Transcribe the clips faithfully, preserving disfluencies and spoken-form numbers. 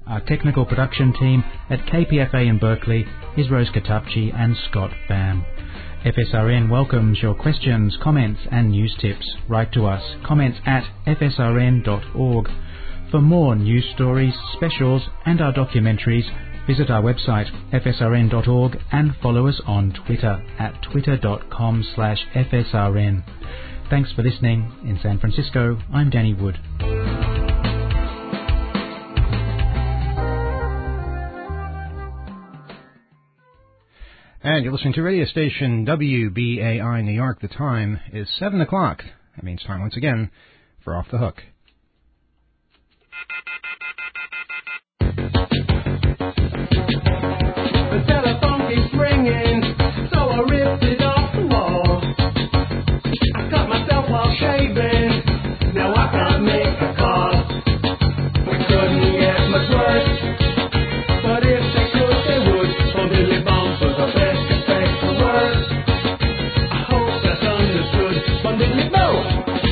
Our technical production team at K P F A in Berkeley is Rose Katapchi and Scott Bam. F S R N welcomes your questions, comments and news tips. Write to us, comments at f s r n dot org. For more news stories, specials and our documentaries, visit our website f s r n dot org and follow us on Twitter at twitter dot com slash f s r n. Thanks for listening. In San Francisco, I'm Danny Wood. And you're listening to radio station W B A I New York. The time is seven o'clock. That means time once again for Off the Hook. The telephone keeps ringing, so I ripped it off the wall. I cut myself while shaving, now I can't make a call. We couldn't get much worse, but if they could, they would. Oh, Billy Bombs was the best effect for words. I hope that's understood. But Billy Bombs.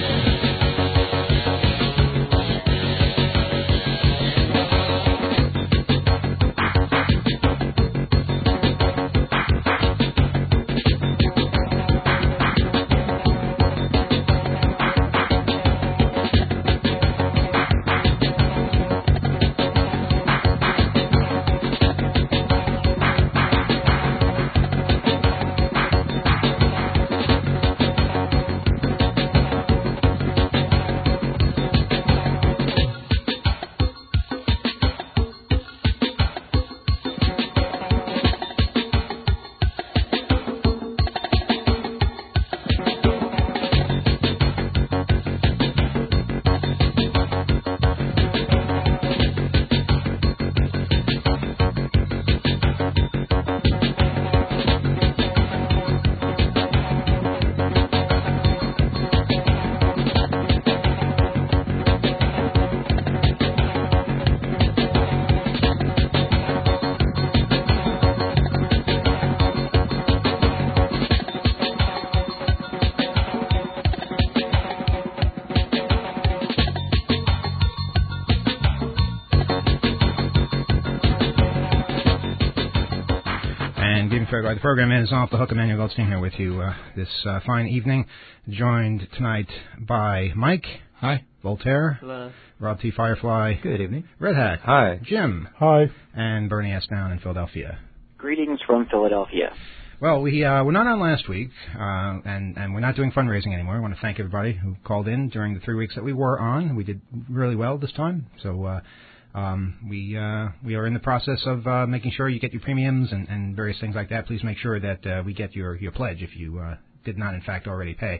The program is Off the Hook. Emmanuel Goldstein here with you uh, this uh, fine evening, joined tonight by Mike. Hi. Voltaire. Hello. Rob T. Firefly. Good evening. Red Hack. Hi. Jim. Hi. And Bernie S. down in Philadelphia. Greetings from Philadelphia. Well, we uh, were not on last week, uh, and, and we're not doing fundraising anymore. I want to thank everybody who called in during the three weeks that we were on. We did really well this time, so... Uh, Um, we uh, we are in the process of uh, making sure you get your premiums and, and various things like that. Please make sure that uh, we get your, your pledge if you uh, did not, in fact, already pay.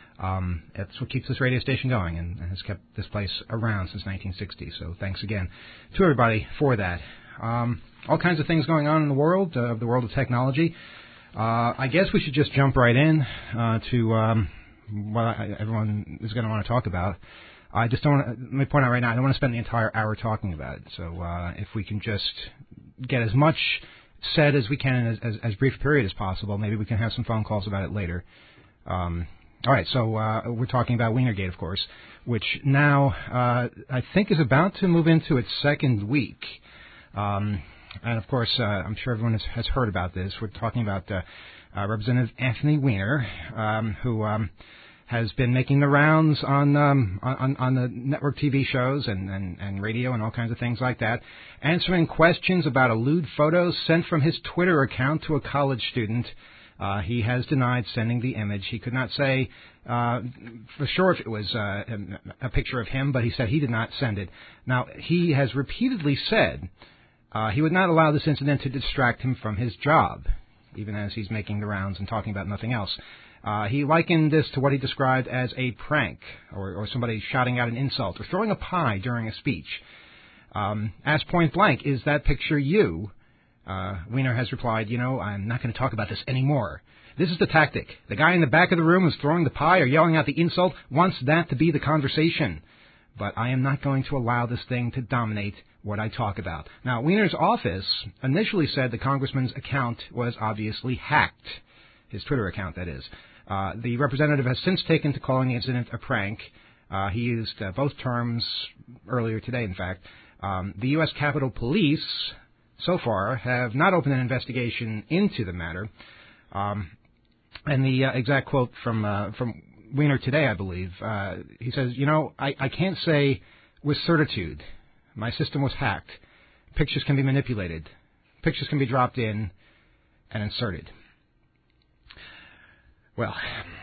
Um, that's what keeps this radio station going and has kept this place around since nineteen sixty. So thanks again to everybody for that. Um, all kinds of things going on in the world, uh, the world of technology. Uh, I guess we should just jump right in uh, to um, what I, everyone is going to want to talk about. I just don't want to, let me point out right now, I don't want to spend the entire hour talking about it. So uh, if we can just get as much said as we can in as, as, as brief a period as possible, maybe we can have some phone calls about it later. Um, all right, so uh, we're talking about Wienergate, of course, which now uh, I think is about to move into its second week. Um, and, of course, uh, I'm sure everyone has, has heard about this. We're talking about uh, uh, Representative Anthony Weiner, um, who... Um, has been making the rounds on um, on, on the network T V shows and, and, and radio and all kinds of things like that, answering questions about a lewd photos sent from his Twitter account to a college student. Uh, he has denied sending the image. He could not say uh, for sure if it was uh, a, a picture of him, but he said he did not send it. Now, he has repeatedly said uh, he would not allow this incident to distract him from his job, even as he's making the rounds and talking about nothing else. Uh, he likened this to what he described as a prank, or, or somebody shouting out an insult, or throwing a pie during a speech. Um, asked point blank, is that picture you? Uh, Weiner has replied, you know, I'm not going to talk about this anymore. This is the tactic. The guy in the back of the room who's throwing the pie or yelling out the insult wants that to be the conversation. But I am not going to allow this thing to dominate what I talk about. Now, Weiner's office initially said the congressman's account was obviously hacked. His Twitter account, that is. Uh, the representative has since taken to calling the incident a prank. Uh, he used uh, both terms earlier today, in fact. Um, the U S Capitol Police, so far, have not opened an investigation into the matter. Um, and the uh, exact quote from uh, from Weiner today, I believe, uh, he says, you know, I, I can't say with certitude. My system was hacked. Pictures can be manipulated. Pictures can be dropped in and inserted. Well,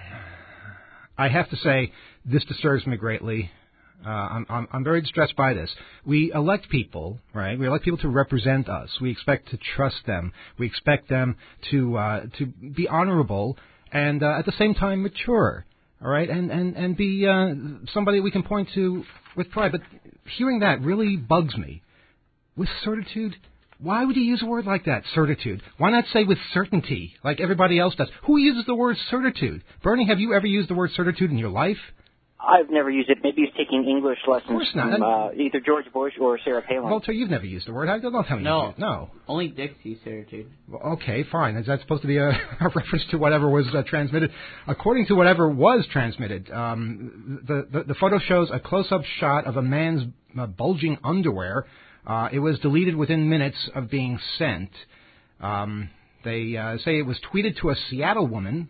I have to say, this disturbs me greatly. Uh, I'm, I'm, I'm very distressed by this. We elect people, right? We elect people to represent us. We expect to trust them. We expect them to uh, to be honorable and uh, at the same time mature, all right? And and and be uh, somebody we can point to with pride. But hearing that really bugs me. With certitude. Why would you use a word like that, certitude? Why not say with certainty, like everybody else does? Who uses the word certitude? Bernie, have you ever used the word certitude in your life? I've never used it. Maybe he's taking English lessons Of course not. from uh, either George Bush or Sarah Palin. Walter, you've never used the word. Don't tell me No. you did. No. Only Dix used certitude. Well, okay, fine. Is that supposed to be a, a reference to whatever was uh, transmitted? According to whatever was transmitted, um, the, the, the photo shows a close-up shot of a man's uh, bulging underwear. Uh, it was deleted within minutes of being sent. Um, they uh, say it was tweeted to a Seattle woman,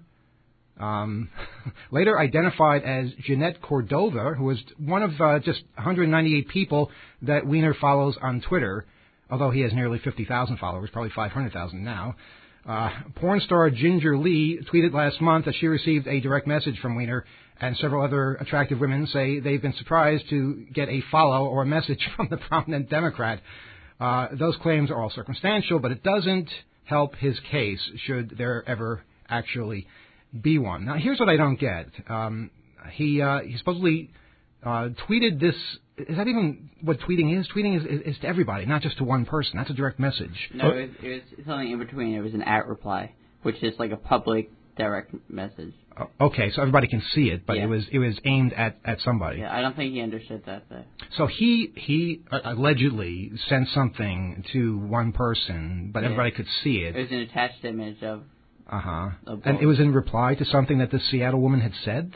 um, later identified as Jeanette Cordova, who was one of uh, just one hundred ninety-eight people that Weiner follows on Twitter, although he has nearly fifty thousand followers, probably five hundred thousand now. Uh, porn star Ginger Lee tweeted last month that she received a direct message from Weiner, and several other attractive women say they've been surprised to get a follow or a message from the prominent Democrat. Uh, those claims are all circumstantial, but it doesn't help his case should there ever actually be one. Now, here's what I don't get. Um, he, uh, he supposedly uh, tweeted this. Is that even what tweeting is? Tweeting is, is, is to everybody, not just to one person. That's a direct message. No, it was, it was something in between. It was an at reply, which is like a public direct message. Okay, so everybody can see it, but yeah. it was it was aimed at, at somebody. Yeah, I don't think he understood that, though. So he he allegedly sent something to one person, but yeah. everybody could see it. It was an attached image of. Uh huh. And it was in reply to something that the Seattle woman had said.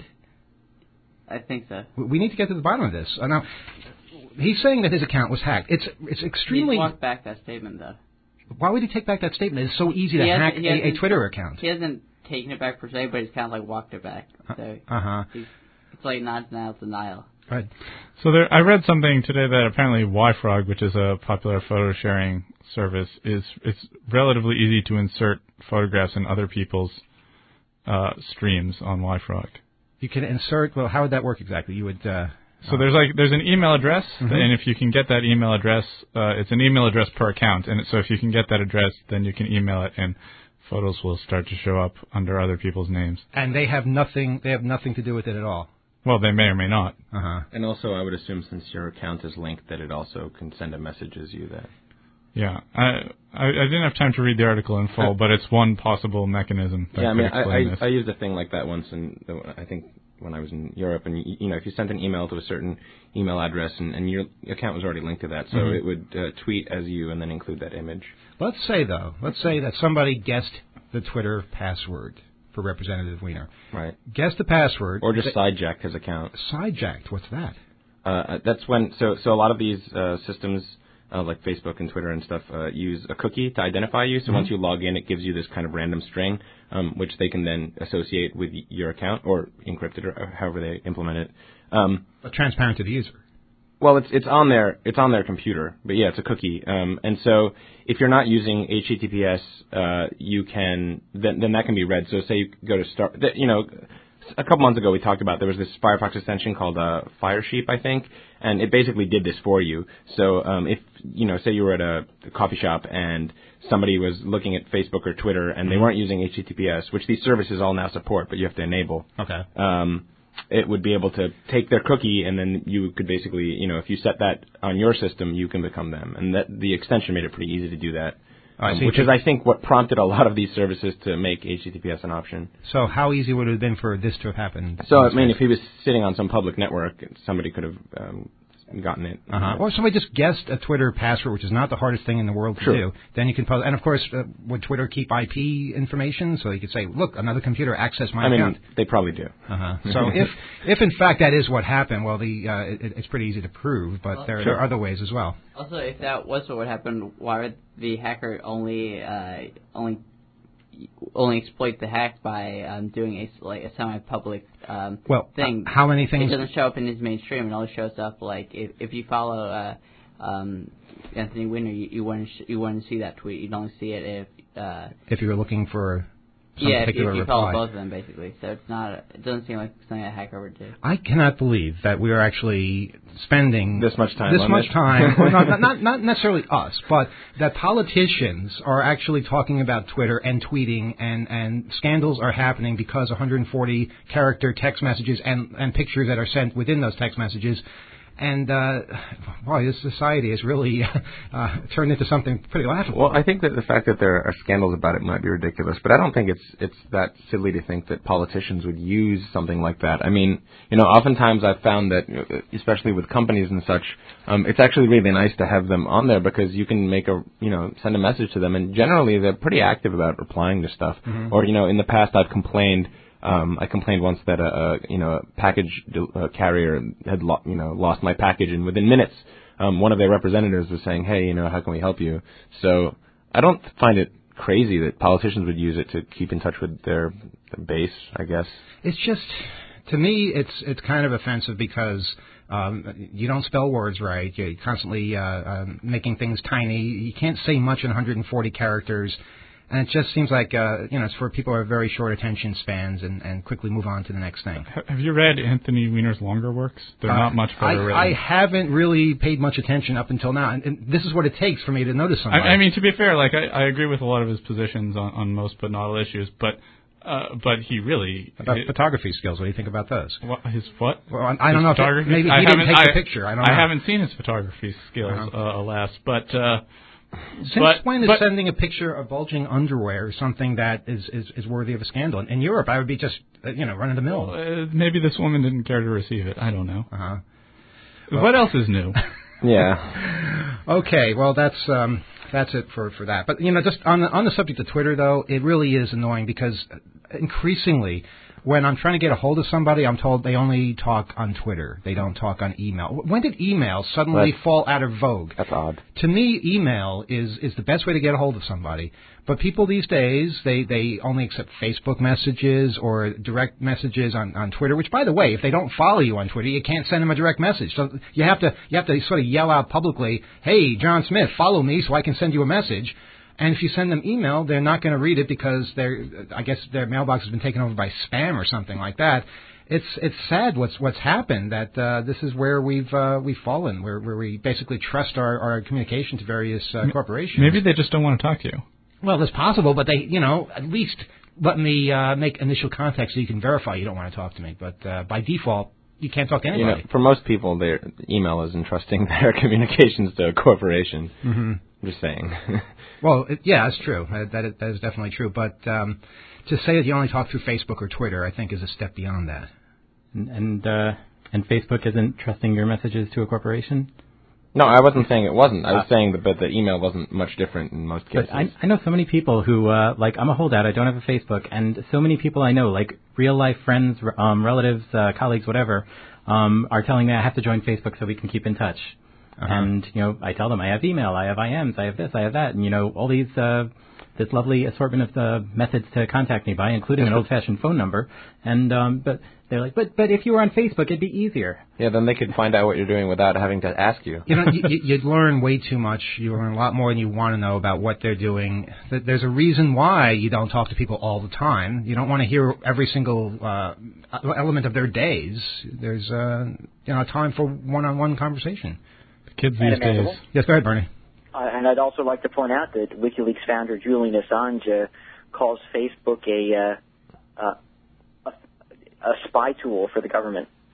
I think so. We need to get to the bottom of this. Uh, now, he's saying that his account was hacked. It's it's extremely. He walked back that statement, though. Why would he take back that statement? It's so easy to he hack a, a Twitter account. He hasn't taken it back per se, but he's kind of like walked it back. So uh huh. It's like not denial, denial. Right. So there, I read something today that apparently YFrog, which is a popular photo sharing service, is it's relatively easy to insert photographs in other people's uh, streams on YFrog. You can insert. Well, how would that work exactly? You would. Uh, so there's like there's an email address, mm-hmm. and if you can get that email address, uh, it's an email address per account, and so if you can get that address, then you can email it, and photos will start to show up under other people's names. And they have nothing. They have nothing to do with it at all. Well, they may or may not. Uh huh. And also, I would assume since your account is linked, that it also can send a message as you that. Yeah, I, I I didn't have time to read the article in full, uh, but it's one possible mechanism. That yeah, I mean, I I, this. I used a thing like that once, and I think when I was in Europe, and you, you know, if you sent an email to a certain email address, and, and your account was already linked to that, so mm-hmm. it would uh, tweet as you, and then include that image. Let's say though, let's say that somebody guessed the Twitter password for Representative Weiner. Right. Guessed the password, or just sidejacked his account. Sidejacked. What's that? Uh, that's when. So so a lot of these uh, systems. Uh, like Facebook and Twitter and stuff, uh, use a cookie to identify you. So mm-hmm. once you log in, it gives you this kind of random string, um, which they can then associate with your account or encrypt it or however they implement it. Um, but transparent to the user. Well, it's it's on their it's on their computer, but yeah, it's a cookie. Um, and so if you're not using H T T P S, uh, you can then then that can be read. So say you go to start, you know. A couple months ago, we talked about there was this Firefox extension called uh, Firesheep, I think, and it basically did this for you. So um, if, you know, say you were at a, a coffee shop and somebody was looking at Facebook or Twitter and they weren't using H T T P S, which these services all now support, but you have to enable. Okay. Um, it would be able to take their cookie, and then you could basically, you know, if you set that on your system, you can become them. And that the extension made it pretty easy to do that. Um, which is, I think, what prompted a lot of these services to make H T T P S an option. So how easy would it have been for this to have happened? So, I mean, if he was sitting on some public network, somebody could have um, gotten it. Uh-huh. Or somebody just guessed a Twitter password, which is not the hardest thing in the world to Sure. do. Then you can post. And of course, uh, would Twitter keep I P information? So you could say, look, another computer accessed my I mean, account. they probably do. Uh-huh. So if, if in fact that is what happened, well, the uh, it, it's pretty easy to prove, but Well, there, sure. there are other ways as well. Also, if that was what happened, why would the hacker only uh, only only exploit the hack by um, doing a like a semi-public um, Well, thing? uh, how many things? It doesn't show up in his mainstream. It only shows up like if if you follow uh, um, Anthony Weiner, you, you wouldn't sh- you wouldn't see that tweet. You'd only see it if uh, if you were looking for some yeah, if, particular if you reply. follow both of them basically. So it's not. It doesn't seem like something a hacker would do. I cannot believe that we are actually spending This much time This on much this. time. Well, not, not not necessarily us, but that politicians are actually talking about Twitter and tweeting, and, and scandals are happening because one hundred forty character text messages and, and pictures that are sent within those text messages. And, uh, boy, this society has really uh, turned into something pretty laughable. Well, I think that the fact that there are scandals about it might be ridiculous, but I don't think it's it's that silly to think that politicians would use something like that. I mean, you know, oftentimes I've found that, especially with companies and such, um, it's actually really nice to have them on there because you can make a, you know, send a message to them, and generally they're pretty active about replying to stuff. Mm-hmm. Or, you know, in the past I've complained. Um, I complained once that a, a you know a package uh, carrier had lo- you know lost my package, and within minutes, um, one of their representatives was saying, "Hey, you know, how can we help you?" So I don't find it crazy that politicians would use it to keep in touch with their, their base. I guess It's just, to me, it's it's kind of offensive because um, you don't spell words right. You're constantly uh, um, making things tiny. You can't say much in one hundred forty characters. And it just seems like, uh, you know, it's for people who have very short attention spans and, and quickly move on to the next thing. Have you read Anthony Weiner's longer works? They're Uh, not much better I, written. I haven't really paid much attention up until now, and, and this is what it takes for me to notice I, somebody. I mean, to be fair, like I, I agree with a lot of his positions on, on most but not all issues, but uh, but he really About it, photography skills, what do you think about those? what, his what? Well, I, I His don't know if it, photography? maybe I he didn't haven't- take the I- picture. I don't know. I haven't seen his photography skills, Uh-huh. uh, alas, but. Uh, Since but, when is but, sending a picture of bulging underwear something that is, is, is worthy of a scandal? In Europe, I would be just, uh, you know, run of the mill. Uh, maybe this woman didn't care to receive it. I don't know. Uh-huh. What else is new? yeah. Okay, well, that's um, that's it for, for that. But, you know, just on the, on the subject of Twitter, though, it really is annoying because increasingly when I'm trying to get a hold of somebody, I'm told they only talk on Twitter. They don't talk on email. When did email suddenly That's- fall out of vogue? That's odd. To me, email is, is the best way to get a hold of somebody. But people these days, they, they only accept Facebook messages or direct messages on, on Twitter, which, by the way, if they don't follow you on Twitter, you can't send them a direct message. So you have to you have to sort of yell out publicly, hey, John Smith, follow me so I can send you a message. And if you send them email, they're not going to read it because they're, I guess their mailbox has been taken over by spam or something like that. It's it's sad what's what's happened that uh, this is where we've uh, we've fallen, where where we basically trust our, our communication to various uh, corporations. Maybe they just don't want to talk to you. Well, that's possible, but they, you know, at least let me uh, make initial contact so you can verify you don't want to talk to me. But uh, by default, you can't talk to You anybody. know, for most people, their email is entrusting their communications to a corporation. Mm-hmm. I'm just saying. Well, it, yeah, that's true. Uh, that, is, that is definitely true. But um, to say that you only talk through Facebook or Twitter, I think, is a step beyond that. And and, uh, and Facebook isn't trusting your messages to a corporation? No, I wasn't saying it wasn't. I was Uh, saying that, but the email wasn't much different in most cases. But I, I know so many people who, uh, like, I'm a holdout. I don't have a Facebook. And so many people I know, like real-life friends, um, relatives, uh, colleagues, whatever, um, are telling me I have to join Facebook so we can keep in touch. Uh-huh. And, you know, I tell them I have email, I have I Ms, I have this, I have that. And, you know, all these, uh, this lovely assortment of uh, methods to contact me by, including an old-fashioned phone number. And, um, but they're like, but, but if you were on Facebook, it'd be easier. Yeah, then they could find out what you're doing without having to ask you. You know, you, you- you'd learn way too much. You learn a lot more than you want to know about what they're doing. Th- There's a reason why you don't talk to people all the time. You don't want to hear every single uh, element of their days. There's uh, you know time for one-on-one conversation. Kids And these days. Emmanuel? Yes, go ahead, Bernie. Uh, and I'd also like to point out that WikiLeaks founder Julian Assange uh, calls Facebook a, uh, uh, a a spy tool for the government.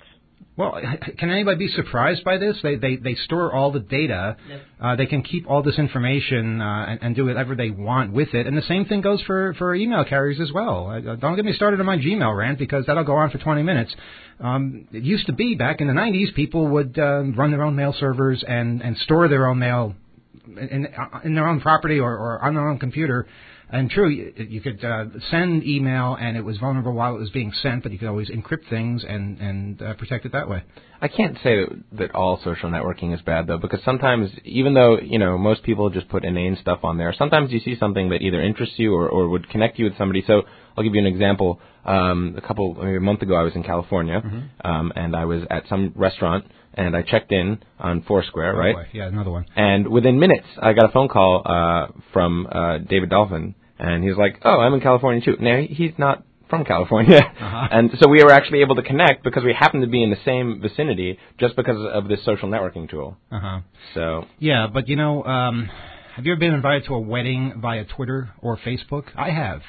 Well, can anybody be surprised by this? They they, they store all the data. Yep. Uh, they can keep all this information uh, and, and do whatever they want with it. And the same thing goes for, for email carriers as well. Uh, don't get me started on my Gmail rant because that'll go on for twenty minutes. Um, it used to be back in the nineties, people would uh, run their own mail servers and, and store their own mail in, in their own property or, or on their own computer. And true, you, you could uh, send email, and it was vulnerable while it was being sent, but you could always encrypt things and, and uh, protect it that way. I can't say that, that all social networking is bad, though, because sometimes, even though, you know, most people just put inane stuff on there, sometimes you see something that either interests you or, or would connect you with somebody. So I'll give you an example. Um, a couple, maybe a month ago, I was in California, mm-hmm. um, and I was at some restaurant, and I checked in on Foursquare, oh, right? Boy. Yeah, another one. And within minutes, I got a phone call uh, from uh, David Dolphin. And he was like, oh, I'm in California, too. Now, he's not from California. Uh-huh. And so we were actually able to connect because we happened to be in the same vicinity just because of this social networking tool. Uh-huh. So yeah, but, you know, um, have you ever been invited to a wedding via Twitter or Facebook? I have.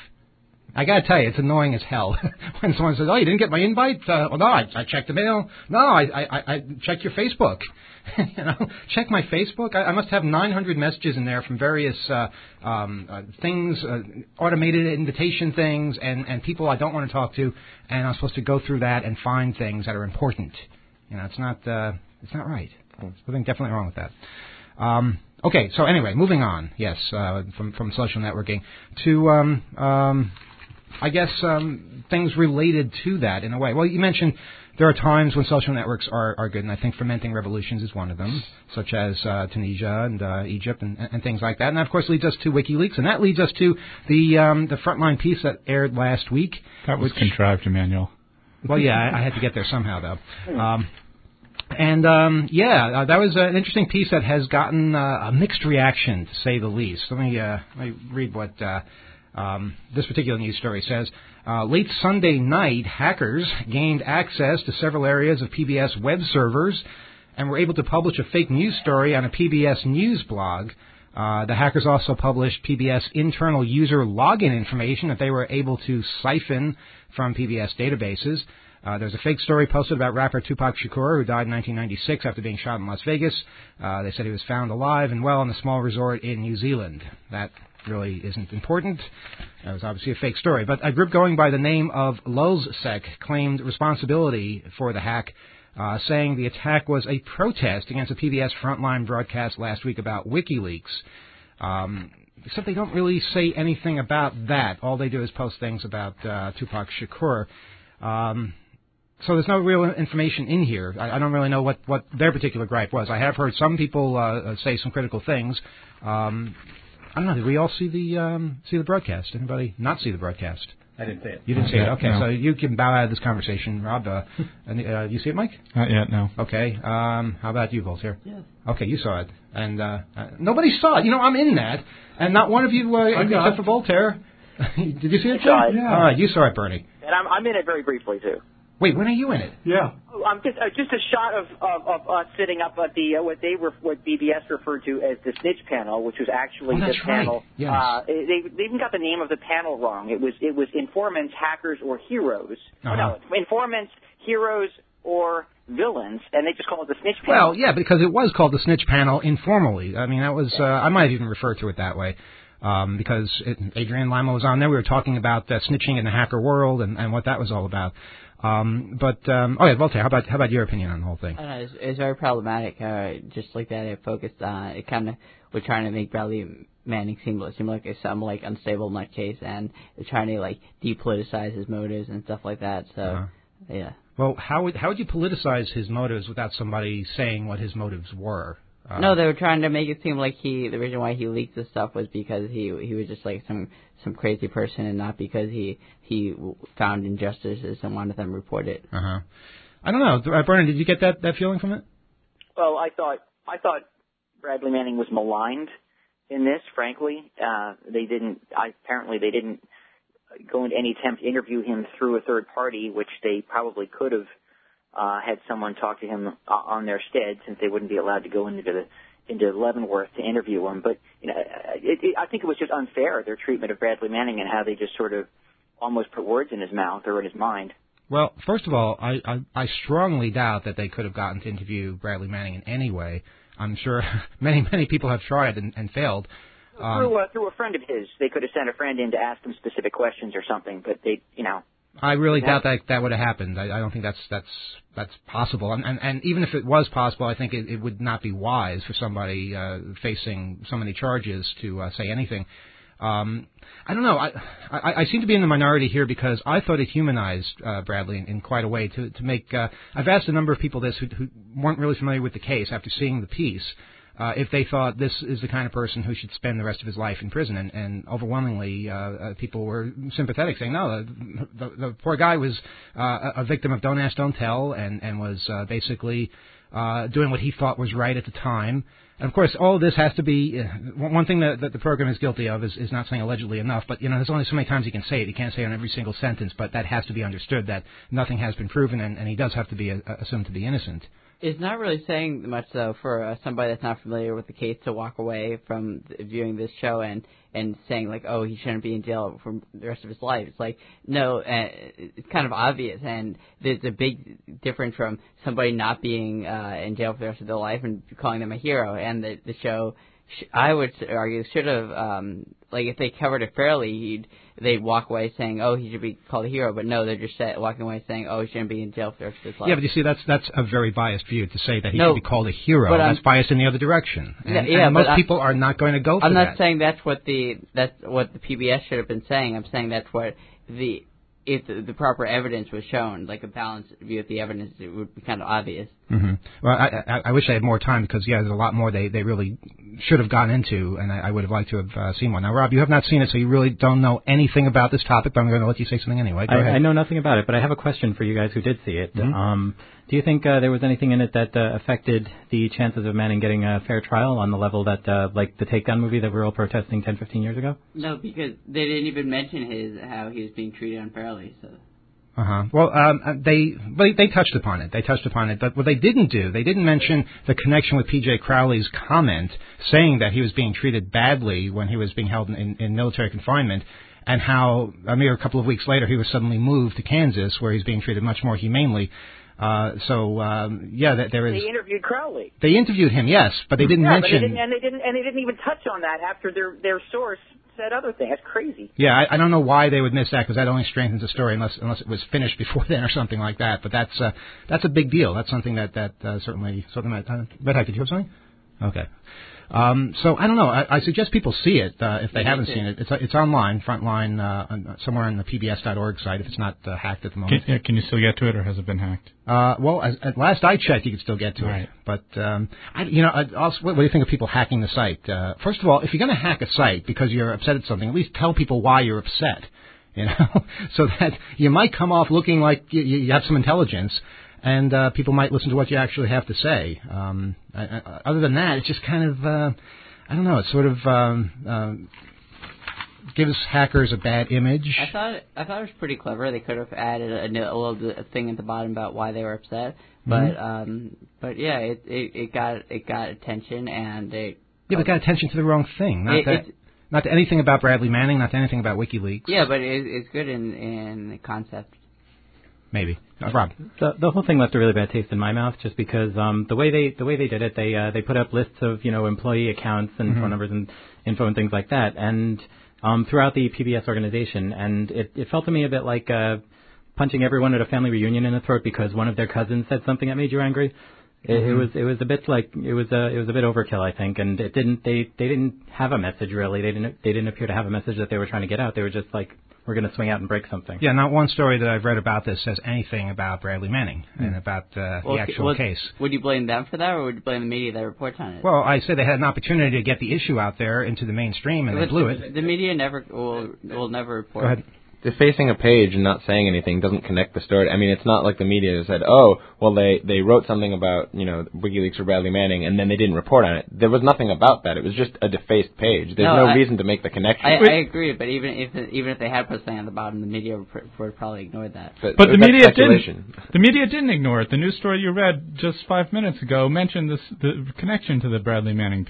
I got to tell you, it's annoying as hell when someone says, oh, you didn't get my invite? Uh, well, no, I, I checked the mail. No, I, I, I checked your Facebook. you know, check my Facebook. I, I must have nine hundred messages in there from various uh, um, uh, things, uh, automated invitation things, and, and people I don't want to talk to, and I'm supposed to go through that and find things that are important. You know, it's not uh, it's not right. There's something definitely wrong with that. Um, okay, so anyway, moving on. Yes, uh, from from social networking to um, um, I guess um, things related to that in a way. Well, you mentioned there are times when social networks are, are good, and I think fermenting revolutions is one of them, such as uh, Tunisia and uh, Egypt and, and things like that. And that, of course, leads us to WikiLeaks, and that leads us to the um, the Frontline piece that aired last week. That was which, contrived, Emmanuel. Well, yeah, I, I had to get there somehow, though. Um, and, um, yeah, uh, that was an interesting piece that has gotten uh, a mixed reaction, to say the least. Let me, uh, let me read what uh, um, this particular news story says. Uh, late Sunday night, hackers gained access to several areas of P B S web servers and were able to publish a fake news story on a P B S News blog. Uh, the hackers also published P B S internal user login information that they were able to siphon from P B S databases. Uh, there's a fake story posted about rapper Tupac Shakur, who died in nineteen ninety-six after being shot in Las Vegas. Uh, they said he was found alive and well in a small resort in New Zealand. That really isn't important. That was obviously a fake story. But a group going by the name of Lulzsec claimed responsibility for the hack, uh, saying the attack was a protest against a P B S Frontline broadcast last week about WikiLeaks. Um, except they don't really say anything about that. All they do is post things about uh, Tupac Shakur. Um, so there's no real information in here. I, I don't really know what, what their particular gripe was. I have heard some people uh, say some critical things. Um, I don't know. Did we all see the um, see the broadcast? Anybody not see the broadcast? I didn't see it. You didn't see it. Okay, no. so you can bow out of this conversation, Rob. Uh, and, uh, you see it, Mike? Not yet, no. Okay. Um, how about you, Voltaire? Yes. Okay, you saw it, and uh, uh, nobody saw it. You know, I'm in that, and not one of you, uh, except for Voltaire. Did you see it, I saw it. Yeah. All right, you saw it, Bernie. And I'm, I'm in it very briefly, too. Wait, when are you in it? Yeah. Oh, I'm just uh, just a shot of, of, of us sitting up at the uh, what they were what B B S referred to as the snitch panel, which was actually Oh, the that's panel. right. Yes. Uh, they they even got the name of the panel wrong. It was it was informants, hackers, or heroes. Uh-huh. Oh, no, it's informants, heroes, or villains, and they just call it the snitch panel. Well, yeah, because it was called the snitch panel informally. I mean, that was uh, I might even refer to it that way. Um, because it, Adrienne Lima was on there. We were talking about uh, snitching in the hacker world and, and what that was all about. Um, but, um, oh yeah, Voltaire, how about, how about your opinion on the whole thing? I don't know, it's, it's very problematic. Uh, just like that, it focused on, it kind of, we're trying to make Bradley Manning seem, seem like a, some, like, unstable nutcase, and they're trying to, like, depoliticize his motives and stuff like that, so, uh-huh. yeah. Well, how would, how would you politicize his motives without somebody saying what his motives were? Uh, no, they were trying to make it seem like he, the reason why he leaked this stuff was because he he was just like some some crazy person, and not because he he found injustices and wanted them reported. Uh huh. I don't know, uh, Vernon, did you get that, that feeling from it? Well, I thought I thought Bradley Manning was maligned in this. Frankly, uh, they didn't. I, apparently, they didn't go into any attempt to interview him through a third party, which they probably could have. Uh, had someone talk to him uh, on their stead, since they wouldn't be allowed to go into the into Leavenworth to interview him. But you know, it, it, I think it was just unfair, their treatment of Bradley Manning, and how they just sort of almost put words in his mouth or in his mind. Well, first of all, I, I, I strongly doubt that they could have gotten to interview Bradley Manning in any way. I'm sure many, many people have tried and, and failed. Um, through, uh, through a friend of his, they could have sent a friend in to ask him specific questions or something, but they, you know. I really doubt that that would have happened. I, I don't think that's that's that's possible. And, and, and even if it was possible, I think it, it would not be wise for somebody uh, facing so many charges to uh, say anything. Um, I don't know. I, I I seem to be in the minority here because I thought it humanized uh, Bradley in, in quite a way to to make. Uh, I've asked a number of people this who, who weren't really familiar with the case after seeing the piece. Uh, if they thought this is the kind of person who should spend the rest of his life in prison, and, and overwhelmingly uh, uh, people were sympathetic, saying, no, the, the, the poor guy was uh, a victim of don't ask, don't tell, and, and was uh, basically uh, doing what he thought was right at the time. And, of course, all of this has to be uh, – one thing that, that the program is guilty of is, is not saying allegedly enough, but, you know, there's only so many times you can say it. You can't say it on every single sentence, but that has to be understood, that nothing has been proven, and, and he does have to be uh, assumed to be innocent. It's not really saying much, though, for uh, somebody that's not familiar with the case to walk away from th- viewing this show and, and saying, like, oh, he shouldn't be in jail for the rest of his life. It's like, no, uh, it's kind of obvious, and there's a big difference from somebody not being uh, in jail for the rest of their life and calling them a hero. And the, the show, sh- I would argue, should have, um, like, if they covered it fairly, he'd, they'd walk away saying, oh, he should be called a hero, but no, they're just set, walking away saying, oh, he shouldn't be in jail for the rest of his life. Yeah, but you see, that's that's a very biased view to say that he no, should be called a hero. That's I'm, biased in the other direction. And, yeah, and most I, people are not going to go for I'm not that. saying that's what the that's what the P B S should have been saying. I'm saying that's what the if the, the proper evidence was shown, like a balanced view of the evidence, it would be kind of obvious. Mm-hmm. Well, I, I, I wish I had more time because, yeah, there's a lot more they, they really should have gotten into, and I, I would have liked to have uh, seen one. Now, Rob, you have not seen it, so you really don't know anything about this topic, but I'm going to let you say something anyway. Go I, ahead. I know nothing about it, but I have a question for you guys who did see it. Mm-hmm. Um, do you think uh, there was anything in it that uh, affected the chances of Manning getting a fair trial on the level that, uh, like the Takedown movie that we were all protesting ten, fifteen years ago? No, because they didn't even mention his how he was being treated unfairly, so... Uh-huh. Well, um, they, they they touched upon it. They touched upon it. But what they didn't do, they didn't mention the connection with P J Crowley's comment saying that he was being treated badly when he was being held in, in military confinement, and how a mere couple of weeks later he was suddenly moved to Kansas where he's being treated much more humanely. Uh, so um, yeah, that there is. They interviewed Crowley. They interviewed him, yes, but they didn't yeah, mention. But they didn't, and they didn't, and they didn't even touch on that after their their source said other thing. That's crazy. Yeah, I, I don't know why they would miss that because that only strengthens the story unless unless it was finished before then or something like that. But that's uh, that's a big deal. That's something that that uh, certainly something that. Uh, Red Hack, did you have something? Okay. Um, so I don't know. I, I suggest people see it uh, if they yeah, haven't seen it. It's it's online, Frontline, uh, on, somewhere on the P B S dot org site if it's not uh, hacked at the moment. Can, yeah, can you still get to it, or has it been hacked? Uh, well, as, at last I checked, you could still get to right. it. But um, I, you know, I, also, what, what do you think of people hacking the site? Uh, first of all, if you're going to hack a site because you're upset at something, at least tell people why you're upset. You know, so that you might come off looking like you, you have some intelligence. And uh, people might listen to what you actually have to say. Um, I, I, other than that, it's just kind of, uh, I don't know, it sort of um, uh, gives hackers a bad image. I thought I thought it was pretty clever. They could have added a, a little a thing at the bottom about why they were upset. But Mm-hmm. um, but yeah, it, it it got it got attention, and they yeah, but it got attention to the wrong thing. Not it, that, not to anything about Bradley Manning, not to anything about WikiLeaks. Yeah, but it, it's good in in concept. Maybe. Uh, Rob. The, the whole thing left a really bad taste in my mouth, just because um, the way they the way they did it, they uh, they put up lists of you know employee accounts and Mm-hmm. phone numbers and info and things like that, and um, throughout the P B S organization, and it, it felt to me a bit like uh, punching everyone at a family reunion in the throat because one of their cousins said something that made you angry. It, Mm-hmm. it was it was a bit like it was a it was a bit overkill, I think, and it didn't they they didn't have a message really. They didn't they didn't appear to have a message that they were trying to get out. They were just like, we're going to swing out and break something. Yeah, not one story that I've read about this says anything about Bradley Manning mm. and about uh, well, the actual well, case. Would you blame them for that, or would you blame the media that reports on it? Well, I said they had an opportunity to get the issue out there into the mainstream, and but they blew the, it. The media never will will never report. Go ahead. Defacing a page and not saying anything doesn't connect the story. I mean, it's not like the media said, oh, well, they, they wrote something about, you know, WikiLeaks or Bradley Manning, and then they didn't report on it. There was nothing about that. It was just a defaced page. There's no, no I, reason to make the connection. I, I agree, but even if even if they had put something on the bottom, the media would, would probably ignore that. But, but the media speculation. didn't. The media didn't ignore it. The news story you read just five minutes ago mentioned this the connection to the Bradley Manning piece.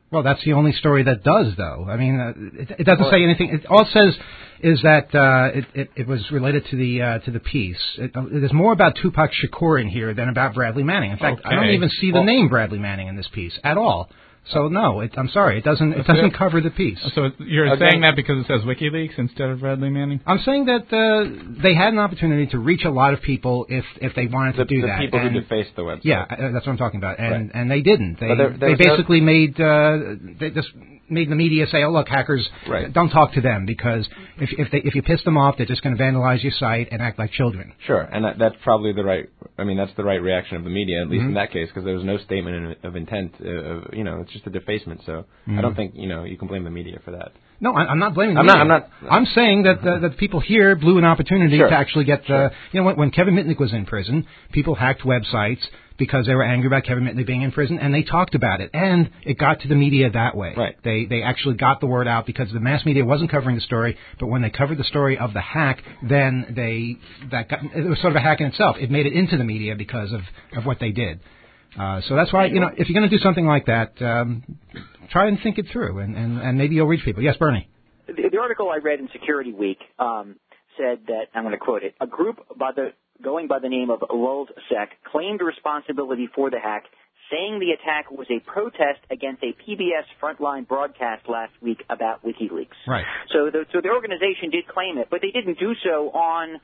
Well, that's the only story that does, though. I mean, uh, it, it doesn't well, say anything. It, all it says is that uh, it, it, it was related to the uh, to the piece. It, uh, there's more about Tupac Shakur in here than about Bradley Manning. In fact, okay. I don't even see the well, name Bradley Manning in this piece at all. So no, it, I'm sorry, it doesn't it doesn't cover the piece. So you're okay. saying that because it says WikiLeaks instead of Bradley Manning? I'm saying that uh, they had an opportunity to reach a lot of people if if they wanted the, to do the that. people and, who defaced the website. Yeah, uh, that's what I'm talking about, and Right. and they didn't. They there- there they was no- basically made uh, they just made the media say, oh look, hackers, Right. don't talk to them because if if they if you piss them off, they're just going to vandalize your site and act like children. Sure, and that, that's probably the right. I mean, that's the right reaction of the media, at least Mm-hmm. in that case, because there was no statement in, of intent. Uh, of, you know, it's just a defacement. So Mm-hmm. I don't think you know you can blame the media for that. No, I, I'm not blaming. The I'm not- media. I'm not- I'm saying that uh, that people here blew an opportunity Sure. to actually get. Sure. Uh, you know, when, when Kevin Mitnick was in prison, people hacked websites because they were angry about Kevin Mitnick being in prison, and they talked about it, and it got to the media that way. Right. They they actually got the word out because the mass media wasn't covering the story, but when they covered the story of the hack, then they that got, it was sort of a hack in itself. It made it into the media because of of what they did. Uh, so that's why, you know, if you're going to do something like that, um, try and think it through, and, and, and maybe you'll reach people. Yes, Bernie. The, the article I read in Security Week um, said that, I'm going to quote it, a group by the going by the name of LulzSec claimed responsibility for the hack, saying the attack was a protest against a P B S Frontline broadcast last week about WikiLeaks. Right. So the, so the organization did claim it, but they didn't do so on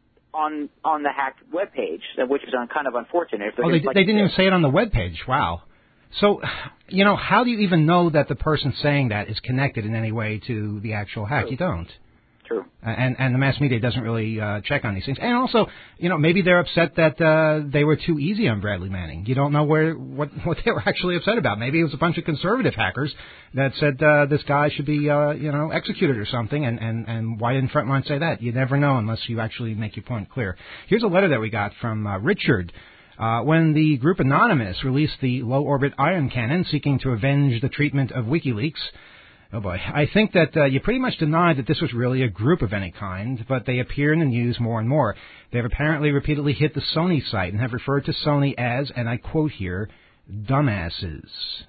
on on the hacked webpage, which is on, kind of unfortunate. If they're Oh, gonna they, like they didn't this. even say it on the webpage. Wow. So, you know, how do you even know that the person saying that is connected in any way to the actual hack? True. You don't. True. And and the mass media doesn't really uh, check on these things. And also, you know, maybe they're upset that uh, they were too easy on Bradley Manning. You don't know where what what they were actually upset about. Maybe it was a bunch of conservative hackers that said uh, this guy should be uh, you know executed or something. And, and and why didn't Frontline say that? You never know unless you actually make your point clear. Here's a letter that we got from uh, Richard. Uh, when the group Anonymous released the low-orbit ion cannon seeking to avenge the treatment of WikiLeaks, oh boy, I think that uh, you pretty much denied that this was really a group of any kind, but they appear in the news more and more. They have apparently repeatedly hit the Sony site and have referred to Sony as, and I quote here, dumbasses.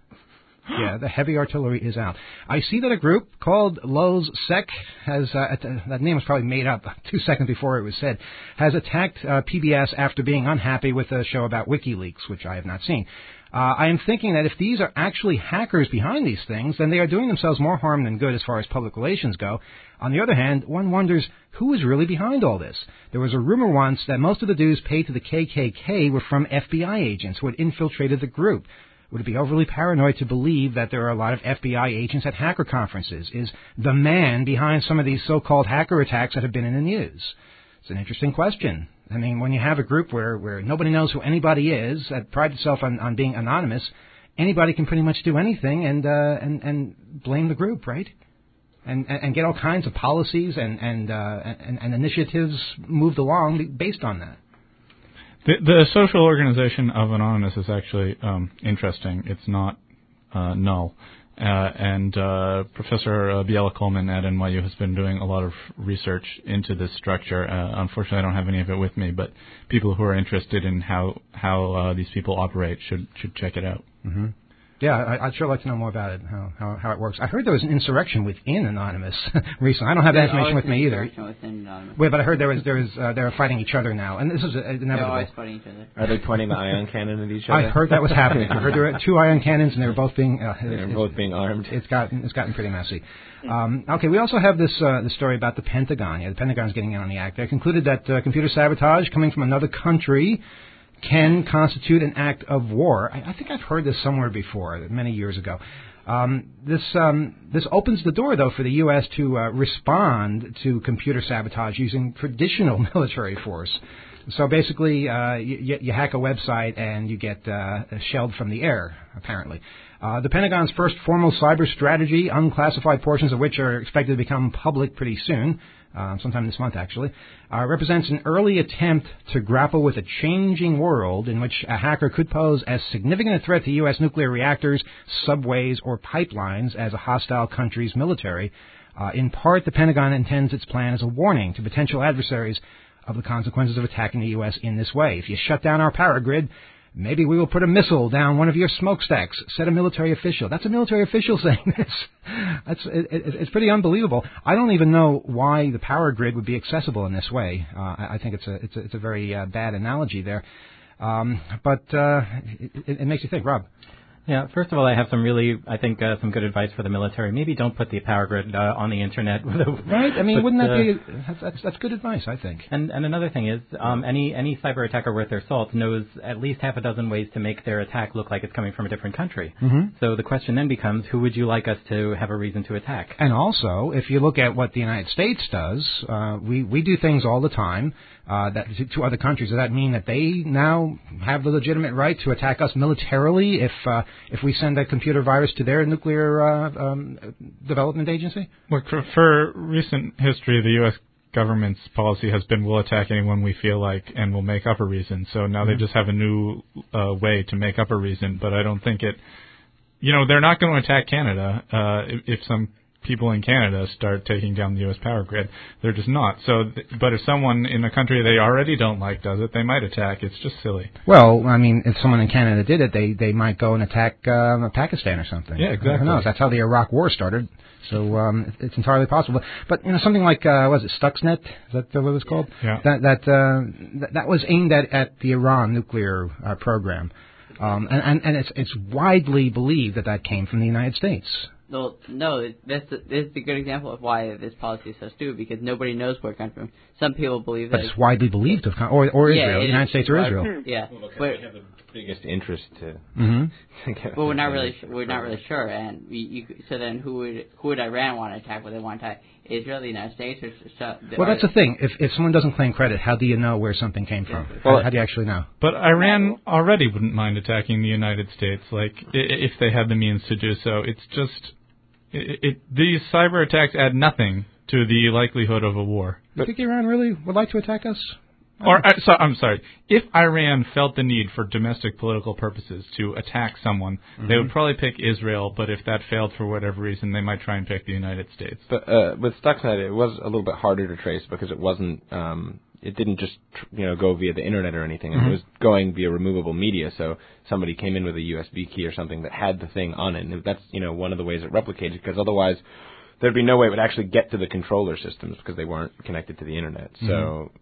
Yeah, the heavy artillery is out. I see that a group called LulzSec has, uh, that name was probably made up two seconds before it was said, has attacked uh, P B S after being unhappy with a show about WikiLeaks, which I have not seen. Uh, I am thinking that if these are actually hackers behind these things, then they are doing themselves more harm than good as far as public relations go. On the other hand, one wonders who is really behind all this. There was a rumor once that most of the dues paid to the K K K were from F B I agents who had infiltrated the group. Would it be overly paranoid to believe that there are a lot of F B I agents at hacker conferences? Is the man behind some of these so-called hacker attacks that have been in the news? It's an interesting question. I mean, when you have a group where, where nobody knows who anybody is, that prides itself on, on being anonymous, anybody can pretty much do anything and uh, and, and blame the group, right? And, and and get all kinds of policies and and, uh, and and initiatives moved along based on that. The, the social organization of Anonymous is actually um, interesting. It's not uh, null. Uh, and uh, Professor uh, Biela Coleman at N Y U has been doing a lot of research into this structure. Uh, unfortunately, I don't have any of it with me, but people who are interested in how how uh, these people operate should should check it out. Mm-hmm. Yeah, I, I'd sure like to know more about it, how, how how it works. I heard there was an insurrection within Anonymous recently. I don't have that information with me either. Wait, but I heard there was there was uh, they were fighting each other now, and this is inevitable. They're always fighting each other. Are they pointing the ion cannon at each other? I heard that was happening. I heard there were two ion cannons, and they were both being uh, They're it, both being armed. It's gotten it's gotten pretty messy. Um, okay, we also have this uh, this story about the Pentagon. Yeah, the Pentagon's getting in on the act. They concluded that uh, computer sabotage coming from another country can constitute an act of war. I, I think I've heard this somewhere before, many years ago. Um, this um, this opens the door, though, for the U S to uh, respond to computer sabotage using traditional military force. So basically, uh, you, you hack a website and you get uh, shelled from the air, apparently. Uh, the Pentagon's first formal cyber strategy, unclassified portions of which are expected to become public pretty soon, uh, sometime this month actually, uh, represents an early attempt to grapple with a changing world in which a hacker could pose as significant a threat to U S nuclear reactors, subways, or pipelines as a hostile country's military. Uh, in part, the Pentagon intends its plan as a warning to potential adversaries of the consequences of attacking the U S in this way. If you shut down our power grid, maybe we will put a missile down one of your smokestacks, said a military official. That's a military official saying this. That's it, it, It's pretty unbelievable. I don't even know why the power grid would be accessible in this way. Uh, I, I think it's a it's a, it's a very uh, bad analogy there. Um, but uh, it, it makes you think, Rob. Yeah, first of all, I have some really, I think, uh, some good advice for the military. Maybe don't put the power grid uh, on the internet. Right? I mean, but, wouldn't that uh, be, that's, that's, that's good advice, I think. And, and another thing is, um, any, any cyber attacker worth their salt knows at least half a dozen ways to make their attack look like it's coming from a different country. Mm-hmm. So the question then becomes, who would you like us to have a reason to attack? And also, if you look at what the United States does, uh, we, we do things all the time uh, that to, to other countries. Does that mean that they now have the legitimate right to attack us militarily if uh, if we send a computer virus to their nuclear uh, um, development agency? Look, for, for recent history, the U S government's policy has been we'll attack anyone we feel like and we'll make up a reason. So now mm-hmm. they just have a new uh, way to make up a reason. But I don't think it, you know, they're not going to attack Canada uh, if, if some people in Canada start taking down the U S power grid. They're just not. So, th- but if someone in a country they already don't like does it, they might attack. It's just silly. Well, I mean, if someone in Canada did it, they, they might go and attack uh, Pakistan or something. Yeah, exactly. Who knows? That's how the Iraq War started. So um, it's entirely possible. But you know, something like uh, what was it, Stuxnet? Is that what it was called? Yeah. That that uh, that, that was aimed at, at the Iran nuclear uh, program, um, and, and and it's it's widely believed that that came from the United States. No, no, this this is a good example of why this policy is so stupid, because nobody knows where it comes from. Some people believe that... But it's widely believed, of, or, or yeah, Israel, the United States or Israel. Yeah. Well, because but, we have the biggest interest to... Mm-hmm. But we're not really we're not really sure, and we, you, so then who would who would Iran want to attack? Would they want to attack Israel, the United States, or... So, well, that's the thing. If if someone doesn't claim credit, how do you know where something came from? Well, how, how do you actually know? But Iran already wouldn't mind attacking the United States, like, i- if they had the means to do so. It's just... It, it, these cyber attacks add nothing to the likelihood of a war. You think Iran really would like to attack us? Or, uh, so, I'm sorry, if Iran felt the need for domestic political purposes to attack someone, mm-hmm. they would probably pick Israel, but if that failed for whatever reason, they might try and pick the United States. But uh, with Stuxnet, it was a little bit harder to trace because it wasn't, um, it didn't just, you know, go via the internet or anything. Mm-hmm. It was going via removable media, so somebody came in with a U S B key or something that had the thing on it, and that's, you know, one of the ways it replicated, because otherwise there'd be no way it would actually get to the controller systems because they weren't connected to the internet. So... Mm-hmm.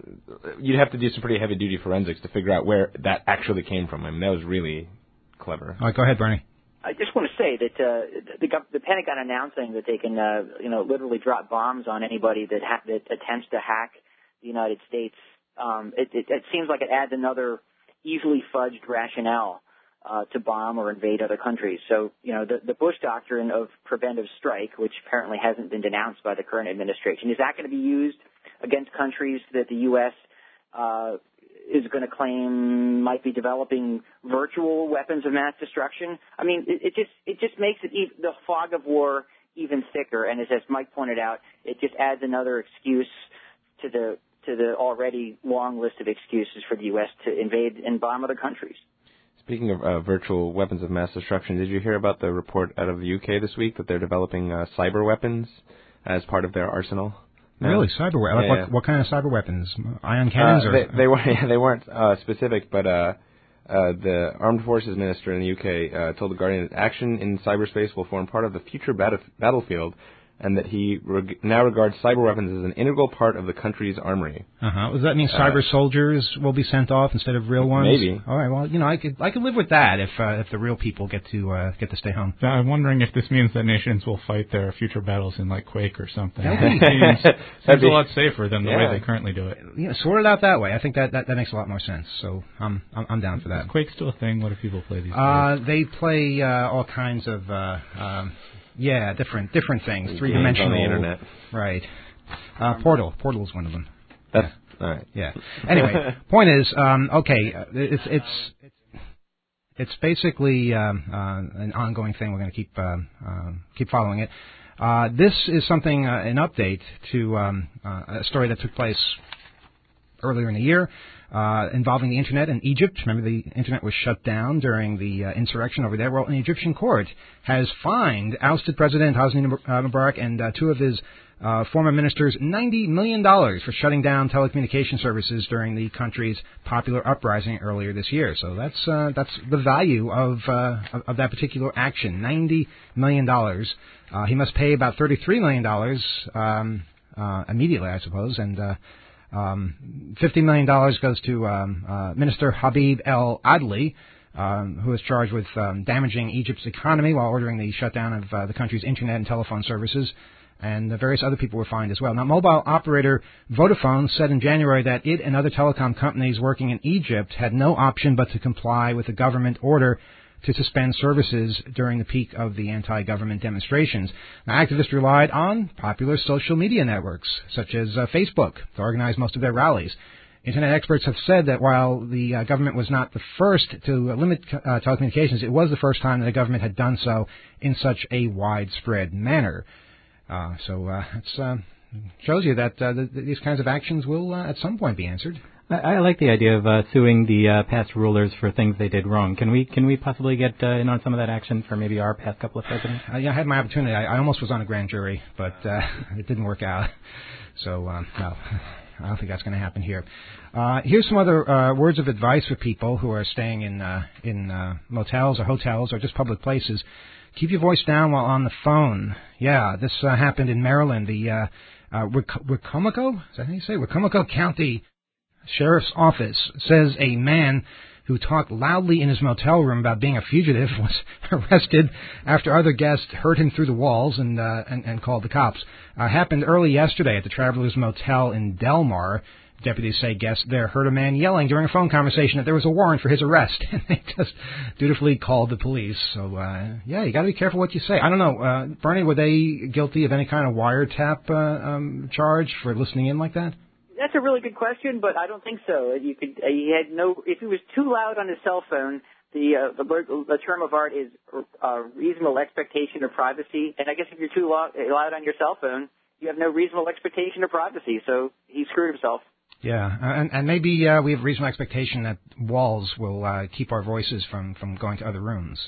You'd have to do some pretty heavy-duty forensics to figure out where that actually came from. I mean, that was really clever. All right, go ahead, Bernie. I just want to say that uh, the, the Pentagon announcing that they can, uh, you know, literally drop bombs on anybody that ha- that attempts to hack the United States. Um, it, it, it seems like it adds another easily fudged rationale uh, to bomb or invade other countries. So, you know, the, the Bush doctrine of preventive strike, which apparently hasn't been denounced by the current administration, is that going to be used against countries that the U S uh, is going to claim might be developing virtual weapons of mass destruction? I mean, it, it just it just makes it e- the fog of war even thicker. And as, as Mike pointed out, it just adds another excuse to the to the already long list of excuses for the U S to invade and bomb other countries. Speaking of uh, virtual weapons of mass destruction, did you hear about the report out of the U K this week that they're developing uh, cyber weapons as part of their arsenal? No. Really, cyber weapons? Yeah, what, yeah. what kind of cyber weapons? Ion cannons? Uh, or they, they weren't. Yeah, they weren't uh, specific, but uh, uh, the Armed Forces Minister in the U K uh, told The Guardian that action in cyberspace will form part of the future bat- battlefield, and that he reg- now regards cyber weapons as an integral part of the country's armory. Uh-huh. Does that mean cyber uh, soldiers will be sent off instead of real ones? Maybe. All right. Well, you know, I could I could live with that if uh, if the real people get to uh, get to stay home. Yeah, I'm wondering if this means that nations will fight their future battles in like Quake or something. That seems seems be, a lot safer than the yeah. way they currently do it. Yeah, sort it out that way. I think that, that, that makes a lot more sense. So I'm I'm, I'm down for that. Is Quake still a thing? What do people play these days? Uh, they play uh, all kinds of. Uh, um, Yeah, different different things, three dimensional. On the internet, right? Uh, Portal, Portal is one of them. That's yeah. all right. Yeah. Anyway, point is, um, okay, uh, it's it's it's basically um, uh, an ongoing thing. We're going to keep uh, uh, keep following it. Uh, this is something, uh, an update to um, uh, a story that took place earlier in the year uh, involving the Internet and Egypt. Remember, the Internet was shut down during the uh, insurrection over there. Well, an Egyptian court has fined ousted President Hosni Mubarak and uh, two of his uh, former ministers ninety million dollars for shutting down telecommunication services during the country's popular uprising earlier this year. So that's uh, that's the value of, uh, of of that particular action, ninety million dollars. Uh, he must pay about thirty-three million dollars um, uh, immediately, I suppose, and uh, um, fifty million dollars goes to um, uh, Minister Habib El Adli, um, who is charged with um, damaging Egypt's economy while ordering the shutdown of uh, the country's internet and telephone services. And uh, various other people were fined as well. Now, mobile operator Vodafone said in January that it and other telecom companies working in Egypt had no option but to comply with the government order to suspend services during the peak of the anti-government demonstrations. Now, activists relied on popular social media networks, such as uh, Facebook, to organize most of their rallies. Internet experts have said that while the uh, government was not the first to limit uh, telecommunications, it was the first time that the government had done so in such a widespread manner. Uh, so uh, it uh, shows you that uh, the, these kinds of actions will uh, at some point be answered. I, I like the idea of uh, suing the uh, past rulers for things they did wrong. Can we can we possibly get uh, in on some of that action for maybe our past couple of presidents? Uh, yeah, I had my opportunity. I, I almost was on a grand jury, but uh, it didn't work out. So, um, no, I don't think that's going to happen here. Uh, here's some other uh, words of advice for people who are staying in uh, in uh, motels or hotels or just public places. Keep your voice down while on the phone. Yeah, this uh, happened in Maryland. The uh, uh, Wicomico, is that how you say? Wicomico County Sheriff's Office says a man who talked loudly in his motel room about being a fugitive was arrested after other guests heard him through the walls and uh, and, and called the cops. Uh, happened early yesterday at the Travelers Motel in Delmar. Deputies say guests there heard a man yelling during a phone conversation that there was a warrant for his arrest, and they just dutifully called the police. So, uh, yeah, you got to be careful what you say. I don't know, uh, Bernie, were they guilty of any kind of wiretap uh, um, charge for listening in like that? That's a really good question, but I don't think so. You could, uh, he had no. If he was too loud on his cell phone, the uh, the, the term of art is uh, reasonable expectation of privacy. And I guess if you're too loud, loud on your cell phone, you have no reasonable expectation of privacy. So he screwed himself. Yeah, and, and maybe uh, we have reasonable expectation that walls will uh, keep our voices from, from going to other rooms.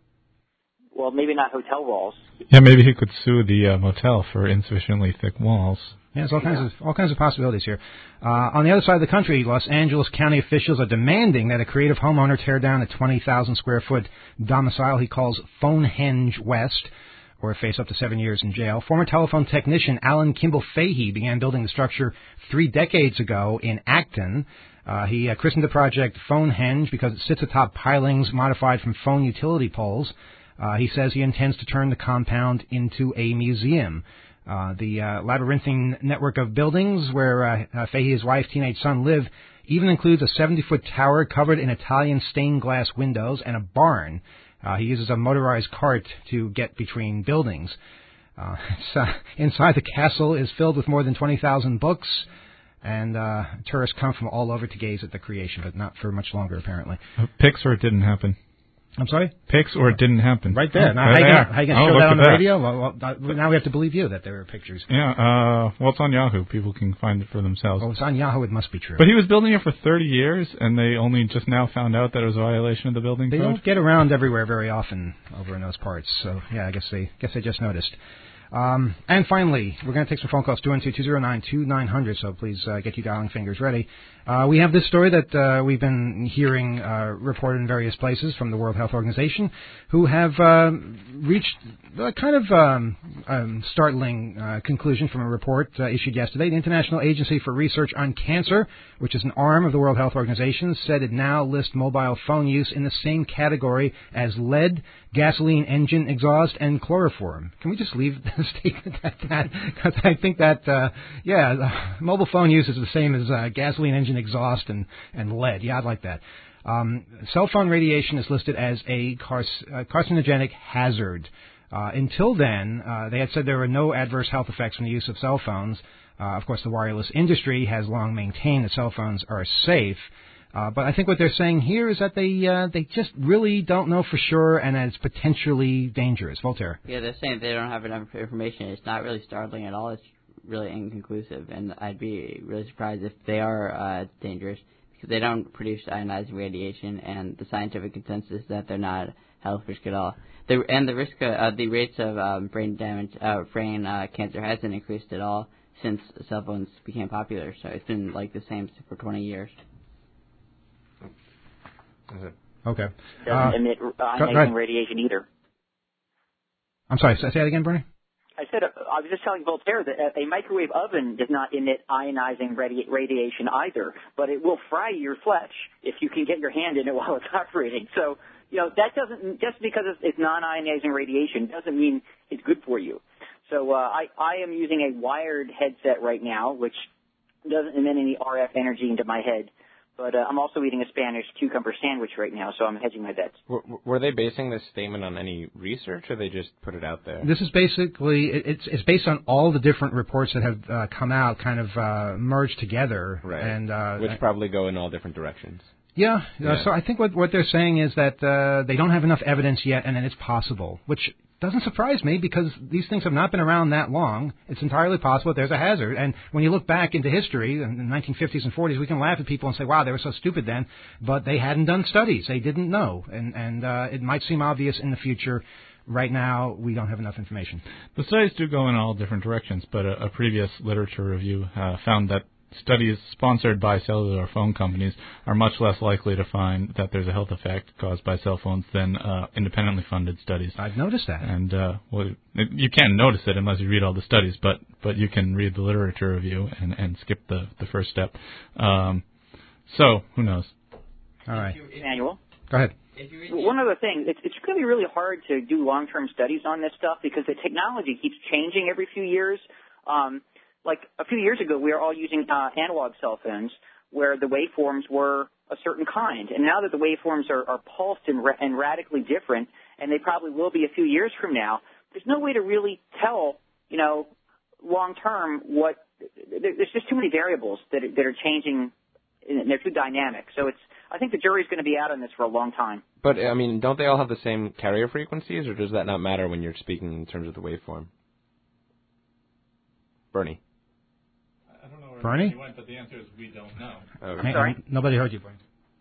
Well, maybe not hotel walls. Yeah, maybe he could sue the uh, motel for insufficiently thick walls. Yeah, there's all kinds yeah. of all kinds of possibilities here. Uh, on the other side of the country, Los Angeles County officials are demanding that a creative homeowner tear down a twenty thousand square foot domicile he calls Phonehenge West, or face up to seven years in jail. Former telephone technician Alan Kimball Fahey began building the structure three decades ago in Acton. Uh, he uh, christened the project Phonehenge because it sits atop pilings modified from phone utility poles. Uh, he says he intends to turn the compound into a museum. Uh, the uh, labyrinthine network of buildings where uh, uh, Fahey, his wife, teenage son live even includes a seventy-foot tower covered in Italian stained glass windows and a barn. Uh, he uses a motorized cart to get between buildings. Uh, it's, uh, inside the castle is filled with more than twenty thousand books, and uh, tourists come from all over to gaze at the creation, but not for much longer, apparently. Uh, pics or it didn't happen? I'm sorry? Pics or it didn't happen. Right there. Now, right how are you going to show that on the that. radio? Well, well, now we have to believe you that there were pictures. Yeah, uh, well, it's on Yahoo. People can find it for themselves. Oh, it's on Yahoo. It must be true. But he was building it for thirty years, and they only just now found out that it was a violation of the building they code? They don't get around everywhere very often over in those parts. So, yeah, I guess they guess they just noticed. Um, and finally, we're going to take some phone calls, two one two, two zero nine, two nine zero zero, so please uh, get your dialing fingers ready. Uh, we have this story that uh, we've been hearing uh, reported in various places from the World Health Organization, who have uh, reached a kind of um, um, startling uh, conclusion from a report uh, issued yesterday. The International Agency for Research on Cancer, which is an arm of the World Health Organization, said it now lists mobile phone use in the same category as lead, gasoline engine exhaust, and chloroform. Can we just leave the statement at that? Because I think that, uh, yeah, mobile phone use is the same as uh, gasoline engine exhaust and, and lead. Yeah, I'd like that. Um, cell phone radiation is listed as a car- uh, carcinogenic hazard. Uh, until then, uh, they had said there were no adverse health effects from the use of cell phones. Uh, of course, the wireless industry has long maintained that cell phones are safe. Uh, but I think what they're saying here is that they uh, they just really don't know for sure, and that it's potentially dangerous. Voltaire. Yeah, they're saying they don't have enough information. It's not really startling at all. It's really inconclusive, and I'd be really surprised if they are uh, dangerous because they don't produce ionizing radiation, and the scientific consensus is that they're not a health risk at all. The, and the risk, uh, uh, the rates of um, brain damage, uh, brain uh, cancer hasn't increased at all since cell phones became popular. So it's been like the same for twenty years. Okay. Doesn't Uh, emit go ionizing ahead. radiation either. I'm sorry, say that again, Bernie? I said, uh, I was just telling Voltaire that a a microwave oven does not emit ionizing radi- radiation either, but it will fry your flesh if you can get your hand in it while it's operating. So, you know, that doesn't, just because it's, it's non-ionizing radiation doesn't mean it's good for you. So uh, I, I am using a wired headset right now, which doesn't emit any R F energy into my head. But uh, I'm also eating a Spanish cucumber sandwich right now, so I'm hedging my bets. Were, were they basing this statement on any research, or they just put it out there? This is basically, it- it's it's based on all the different reports that have uh, come out, kind of uh, merged together. Right. And, uh, Which probably go in all different directions. Yeah, Yeah. Uh, so I think what what they're saying is that uh, they don't have enough evidence yet, and then it's possible, which doesn't surprise me because these things have not been around that long. It's entirely possible that there's a hazard. And when you look back into history, in the nineteen fifties and forties, we can laugh at people and say, wow, they were so stupid then, but they hadn't done studies. They didn't know. And, and uh, it might seem obvious in the future. Right now, we don't have enough information. The studies do go in all different directions, but a, a previous literature review uh, found that studies sponsored by cellular phone companies are much less likely to find that there's a health effect caused by cell phones than uh, independently funded studies. I've noticed that. And uh, well, it, you can't notice it unless you read all the studies, but but you can read the literature review and, and skip the, the first step. Um, so, who knows? All right. Emmanuel? Go ahead. One other thing, it's, it's going to be really hard to do long-term studies on this stuff because the technology keeps changing every few years. Um, like a few years ago, we were all using uh, analog cell phones where the waveforms were a certain kind. And now that the waveforms are, are pulsed and, ra- and radically different, and they probably will be a few years from now, there's no way to really tell, you know, long-term what – there's just too many variables that are, that are changing, and they're too dynamic. So it's – I think the jury's going to be out on this for a long time. But, I mean, don't they all have the same carrier frequencies, or does that not matter when you're speaking in terms of the waveform? Bernie. I don't know where Bernie? he went, but the answer is we don't know. Okay. Sorry? Nobody heard you, Bernie.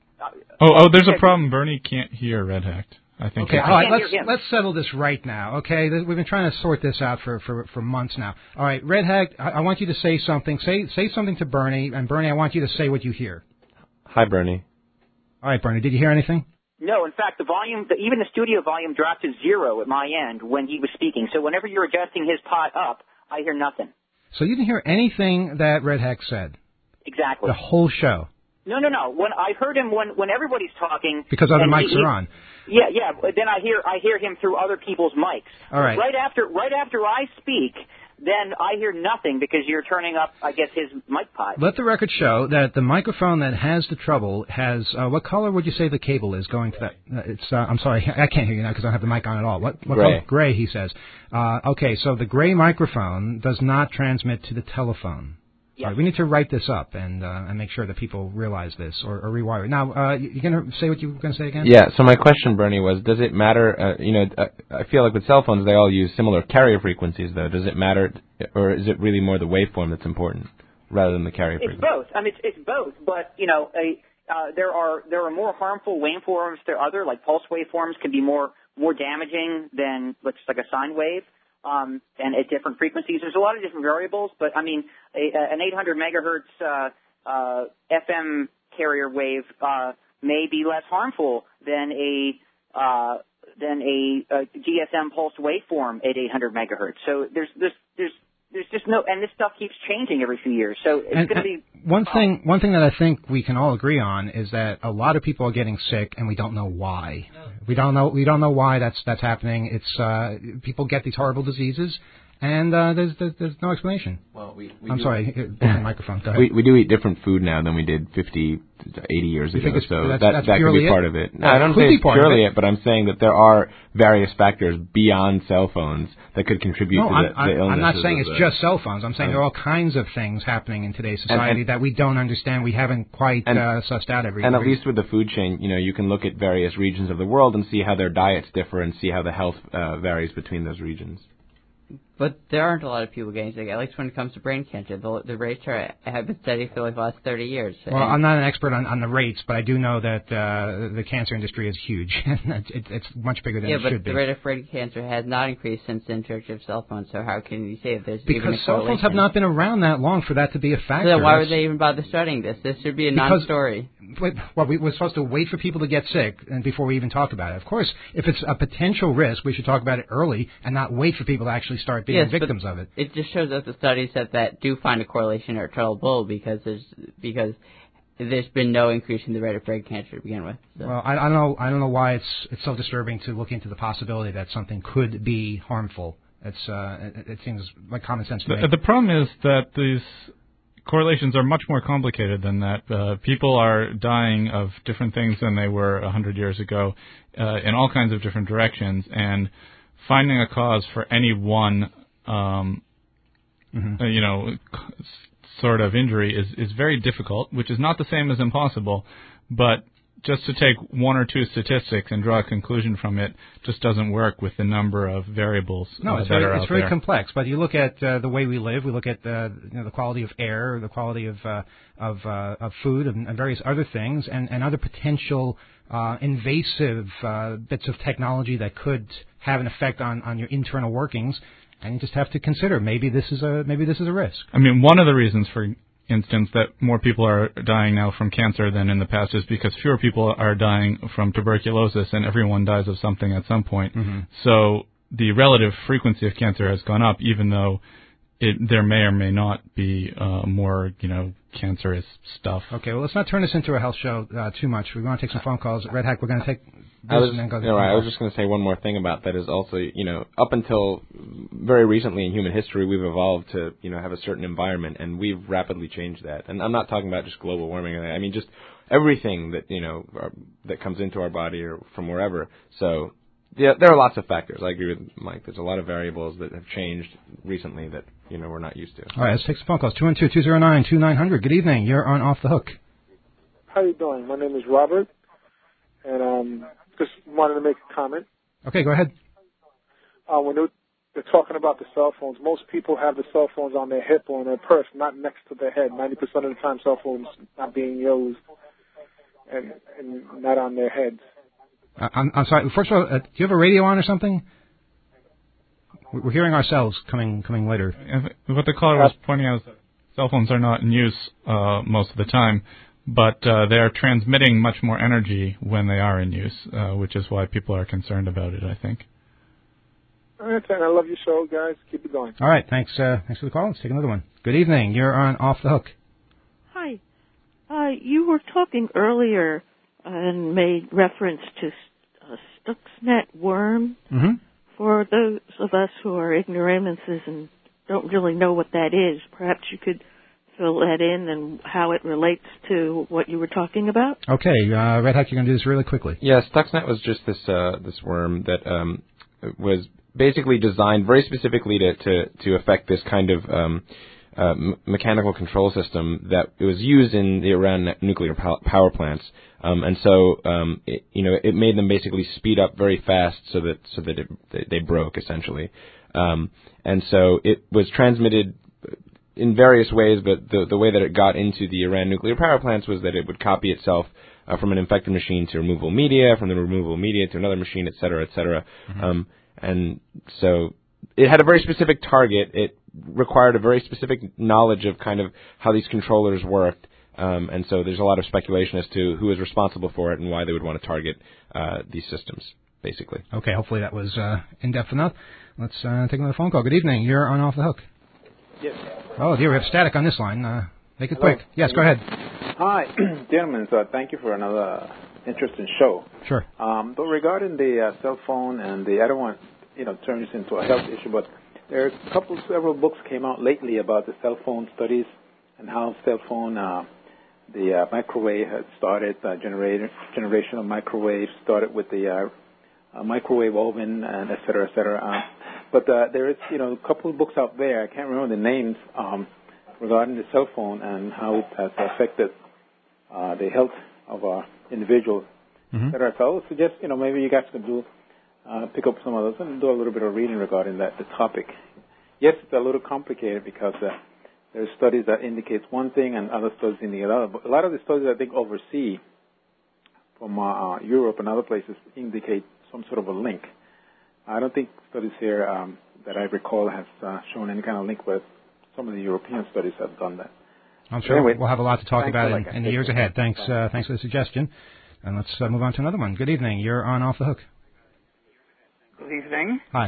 Oh, oh, there's a problem. Bernie can't hear Red Hacked. I think. Okay, he- all right, can't let's hear him. let's settle this right now. Okay, Th- we've been trying to sort this out for, for, for months now. All right, Red Hack, I, I want you to say something. Say say something to Bernie, and Bernie, I want you to say what you hear. Hi, Bernie. All right, Bernie, did you hear anything? No, in fact, the volume, the, even the studio volume dropped to zero at my end when he was speaking. So whenever you're adjusting his pot up, I hear nothing. So you didn't hear anything that Red Hack said Exactly. the whole show No, no, no. When I heard him when when everybody's talking because other and mics he- he- are on. Yeah, yeah. But then I hear I hear him through other people's mics. All right. Right after right after I speak, then I hear nothing because you're turning up, I guess, his mic pot. Let the record show that the microphone that has the trouble has uh, what color would you say the cable is going to that? Uh, it's uh, I'm sorry, I can't hear you now because I don't have the mic on at all. What, what Gray. color? Gray, he says. Uh, okay, so the gray microphone does not transmit to the telephone. Yes. All right, we need to write this up and uh, and make sure that people realize this or, or rewire it. Now, uh, you- you're going to say what you were going to say again? Yeah, so my question, Bernie, was, does it matter, uh, you know, uh, I feel like with cell phones, they all use similar carrier frequencies, though. Does it matter, or is it really more the waveform that's important rather than the carrier It's frequency? both. I mean, it's, it's both. But you know, a, uh, there are there are more harmful waveforms. There are other like pulse waveforms can be more more damaging than looks like a sine wave. Um, and at different frequencies, there's a lot of different variables. But I mean, a, an eight hundred megahertz uh, uh, F M carrier wave uh, may be less harmful than a uh, than a, a G S M pulsed waveform at eight hundred megahertz. So there's there's there's there's just no, and this stuff keeps changing every few years. So it's And, going to and be one thing. One thing that I think we can all agree on is that a lot of people are getting sick, and we don't know why. We don't know. We don't know why that's that's happening. It's uh, people get these horrible diseases, and uh, there's, there's there's no explanation. Well, we, we I'm do- sorry. Here, the microphone. Go ahead. We, we do eat different food now than we did fifty, eighty years You ago, think it's- so that's- that, that's that could purely be it? part of it. No, Well, I don't it could say be it's part of purely it. it, but I'm saying that there are various factors beyond cell phones that could contribute No, to I'm, the, the I'm, illnesses. I'm not saying of it's the- just cell phones. I'm saying there are all kinds of things happening in today's And- society and- that we don't understand. We haven't quite and- uh, sussed out every. And at every- least with the food chain, you know, you can look at various regions of the world and see how their diets differ and see how the health uh, varies between those regions. But there aren't a lot of people getting sick. At least when it comes to brain cancer, the, the rates are have been steady for like the last thirty years. Well, and I'm not an expert on, on the rates, but I do know that uh, the cancer industry is huge. it, it's much bigger than yeah, it should be. Yeah, but the rate of brain cancer has not increased since the introduction of cell phones. So how can you say that there's because even a cell phones have not been around that long for that to be a factor. So then why would they even bother studying this? This should be a because, non-story. Well, we, we're supposed to wait for people to get sick and before we even talk about it. Of course, if it's a potential risk, we should talk about it early and not wait for people to actually start being yes, victims of it. It just shows us the studies that, that do find a correlation or treadle bull because there's because there's been no increase in the rate of brain cancer to begin with. So. Well, I, I don't know. I don't know why it's it's so disturbing to look into the possibility that something could be harmful. It's uh, it, it seems like common sense to the, me. The problem is that these correlations are much more complicated than that. Uh, people are dying of different things than they were a hundred years ago, uh, in all kinds of different directions, and finding a cause for any one, um, mm-hmm. uh, you know, c- sort of injury is, is very difficult, which is not the same as impossible, but just to take one or two statistics and draw a conclusion from it just doesn't work with the number of variables no, uh, it's that very, are it's out very there. complex. But you look at uh, the way we live, we look at uh, you know, the quality of air, the quality of uh, of, uh, of food, and, and various other things, and, and other potential uh, invasive uh, bits of technology that could have an effect on, on your internal workings. And you just have to consider maybe this is a maybe this is a risk. I mean, one of the reasons, for instance, that more people are dying now from cancer than in the past is because fewer people are dying from tuberculosis, and everyone dies of something at some point. Mm-hmm. So the relative frequency of cancer has gone up, even though it, there may or may not be uh, more, you know, cancerous stuff. Okay, well, let's not turn this into a health show uh, too much. We want to take some phone calls. Red Hack, we're going to take this I was, and then go to no, right, I was just going to say one more thing about that is also, you know, up until very recently in human history, we've evolved to, you know, have a certain environment, and we've rapidly changed that. And I'm not talking about just global warming. I mean, just everything that, you know, our, that comes into our body or from wherever. So, yeah, there are lots of factors. I agree with Mike. There's a lot of variables that have changed recently that, you know, we're not used to. All right, let's take some phone calls. two one two, two zero nine, two nine zero zero. Good evening. You're on Off the Hook. How you doing? My name is Robert, and um, just wanted to make a comment. Okay, go ahead. Uh, when they're, they're talking about the cell phones, most people have the cell phones on their hip or in their purse, not next to their head. ninety percent of the time, cell phones not being used and, and not on their heads. Uh, I'm, I'm sorry. First of all, uh, do you have a radio on or something? We're hearing ourselves coming coming later. What the caller was pointing out is that cell phones are not in use uh, most of the time, but uh, they are transmitting much more energy when they are in use, uh, which is why people are concerned about it, I think. All right, I love your show, guys. Keep it going. All right, thanks. Uh, thanks for the call. Let's take another one. Good evening. You're on Off the Hook. Hi. Uh, you were talking earlier and made reference to uh, Stuxnet worm. Mm-hmm. For those of us who are ignoramuses and don't really know what that is, perhaps you could fill that in and how it relates to what you were talking about. Okay, uh, Red Hack, you're going to do this really quickly. Yeah, Stuxnet was just this uh, this worm that um, was basically designed very specifically to to, to affect this kind of um, uh, m- mechanical control system that it was used in the Iran nuclear pow- power plants. Um, and so, um, it, you know, it made them basically speed up very fast so that so that it, they, they broke essentially. Um, and so it was transmitted in various ways, but the the way that it got into the Iran nuclear power plants was that it would copy itself uh, from an infected machine to removable media, from the removable media to another machine, et cetera, et cetera. Mm-hmm. Um, and so it had a very specific target. It required a very specific knowledge of kind of how these controllers worked. Um, and so there's a lot of speculation as to who is responsible for it and why they would want to target uh, these systems, basically. Okay, hopefully that was uh, in-depth enough. Let's uh, take another phone call. Good evening. You're on Off the Hook. Yes. Oh, dear, we have static on this line. Uh, make it Hello. quick. Yes, go ahead. Hi, gentlemen. So thank you for another interesting show. Sure. Um, but regarding the uh, cell phone and the, I don't want, you know, turn this into a health issue, but there are a couple, several books came out lately about the cell phone studies and how cell phone, uh, the uh, microwave had started, uh, generator, generation of microwave started with the uh, uh, microwave oven and et cetera, et cetera. Uh, but uh, there is, you know, a couple of books out there, I can't remember the names, um, regarding the cell phone and how it has affected uh, the health of our individuals, mm-hmm. et cetera. So I would suggest, you know, maybe you guys could do, uh, pick up some of those and do a little bit of reading regarding that, the topic. yes, it's a little complicated because uh, there's studies that indicate one thing and other studies indicate another. But a lot of the studies I think overseas from uh, Europe and other places indicate some sort of a link. I don't think studies here um, that I recall have uh, shown any kind of link, with some of the European studies have done that. I'm sure anyway, we'll have a lot to talk about like in, in the years ahead. Thanks, uh, thanks for the suggestion. And let's uh, move on to another one. Good evening. You're on Off the Hook. Good evening. Hi.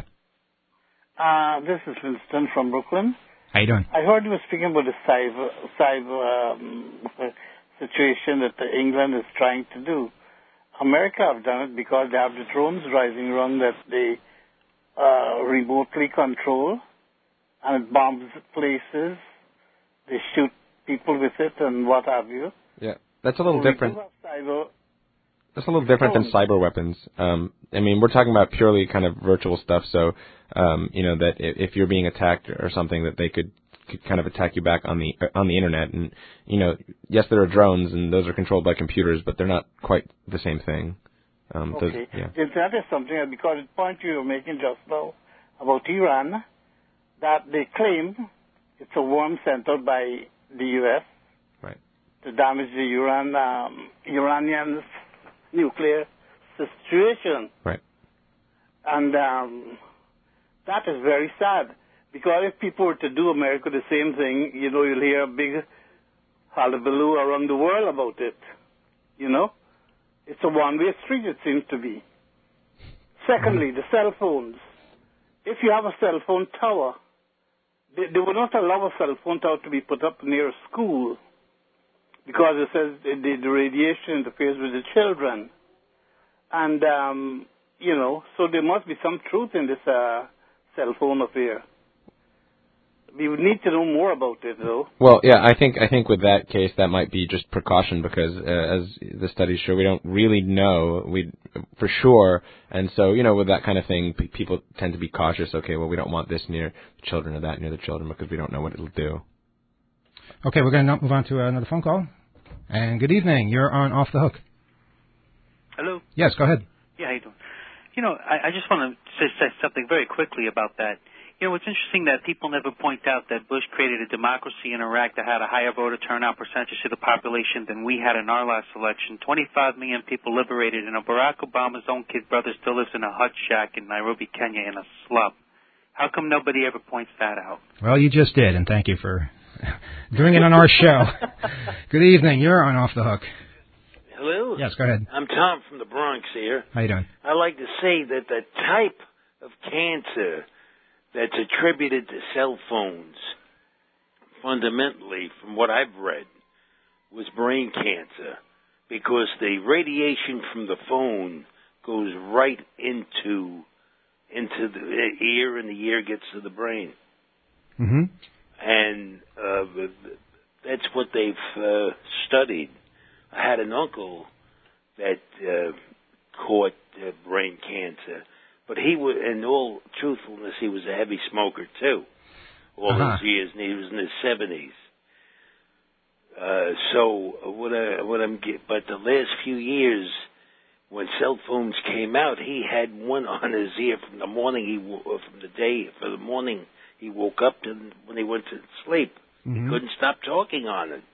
Uh, this is Winston from Brooklyn. How you doing? I heard you were speaking about the cyber, cyber um, situation that England is trying to do. America have done it because they have the drones driving around that they uh, remotely control, and it bombs places. They shoot people with it and what have you. Yeah, that's a little so different. Cyber, That's a little different than cyber weapons. Um, I mean, we're talking about purely kind of virtual stuff. So, um, you know, that if you're being attacked or something, that they could, could kind of attack you back on the on the internet. And you know, yes, there are drones, and those are controlled by computers, but they're not quite the same thing. Um, okay. those, yeah. That is something, because the point you were making just now about Iran, that they claim it's a worm sent out by the U S Right. to damage the Iran um, Iranians' nuclear situation. Right. And um, that is very sad, because if people were to do America the same thing, you know, you'll hear a big hullabaloo around the world about it. You know? It's a one-way street, it seems to be. Secondly, the cell phones. If you have a cell phone tower, they, they will not allow a cell phone tower to be put up near a school, because it says the, the radiation interferes with the children. And, um, you know, so there must be some truth in this uh, cell phone affair. We would need to know more about it, though. Well, yeah, I think I think with that case, that might be just precaution, because uh, as the studies show, we don't really know we for sure, and so you know, with that kind of thing, p- people tend to be cautious. Okay, well, we don't want this near the children or that near the children, because we don't know what it'll do. Okay, we're going to move on to another phone call. And good evening. You're on Off the Hook. Hello. Yes, go ahead. Yeah, how you doing? You know, I, I just want to say, say something very quickly about that. You know, it's interesting that people never point out that Bush created a democracy in Iraq that had a higher voter turnout percentage of the population than we had in our last election. twenty-five million people liberated, and Barack Obama's own kid brother still lives in a hut shack in Nairobi, Kenya, in a slum. How come nobody ever points that out? Well, you just did, and thank you for doing it on our show. Good evening. You're on Off the Hook. Hello? Yes, go ahead. I'm Tom from the Bronx here. How you doing? I like to say that the type of cancer that's attributed to cell phones, fundamentally, from what I've read, was brain cancer, because the radiation from the phone goes right into into the ear, and the ear gets to the brain. Mm-hmm. And uh, that's what they've uh, studied. I had an uncle that uh, caught uh, brain cancer. But he was, in all truthfulness, he was a heavy smoker too, all uh-huh. those years, and he was in his seventies. Uh, so what, I, what I'm, get, but the last few years, when cell phones came out, he had one on his ear from the morning he, from the day, for the morning he woke up to when he went to sleep. Mm-hmm. He couldn't stop talking on it.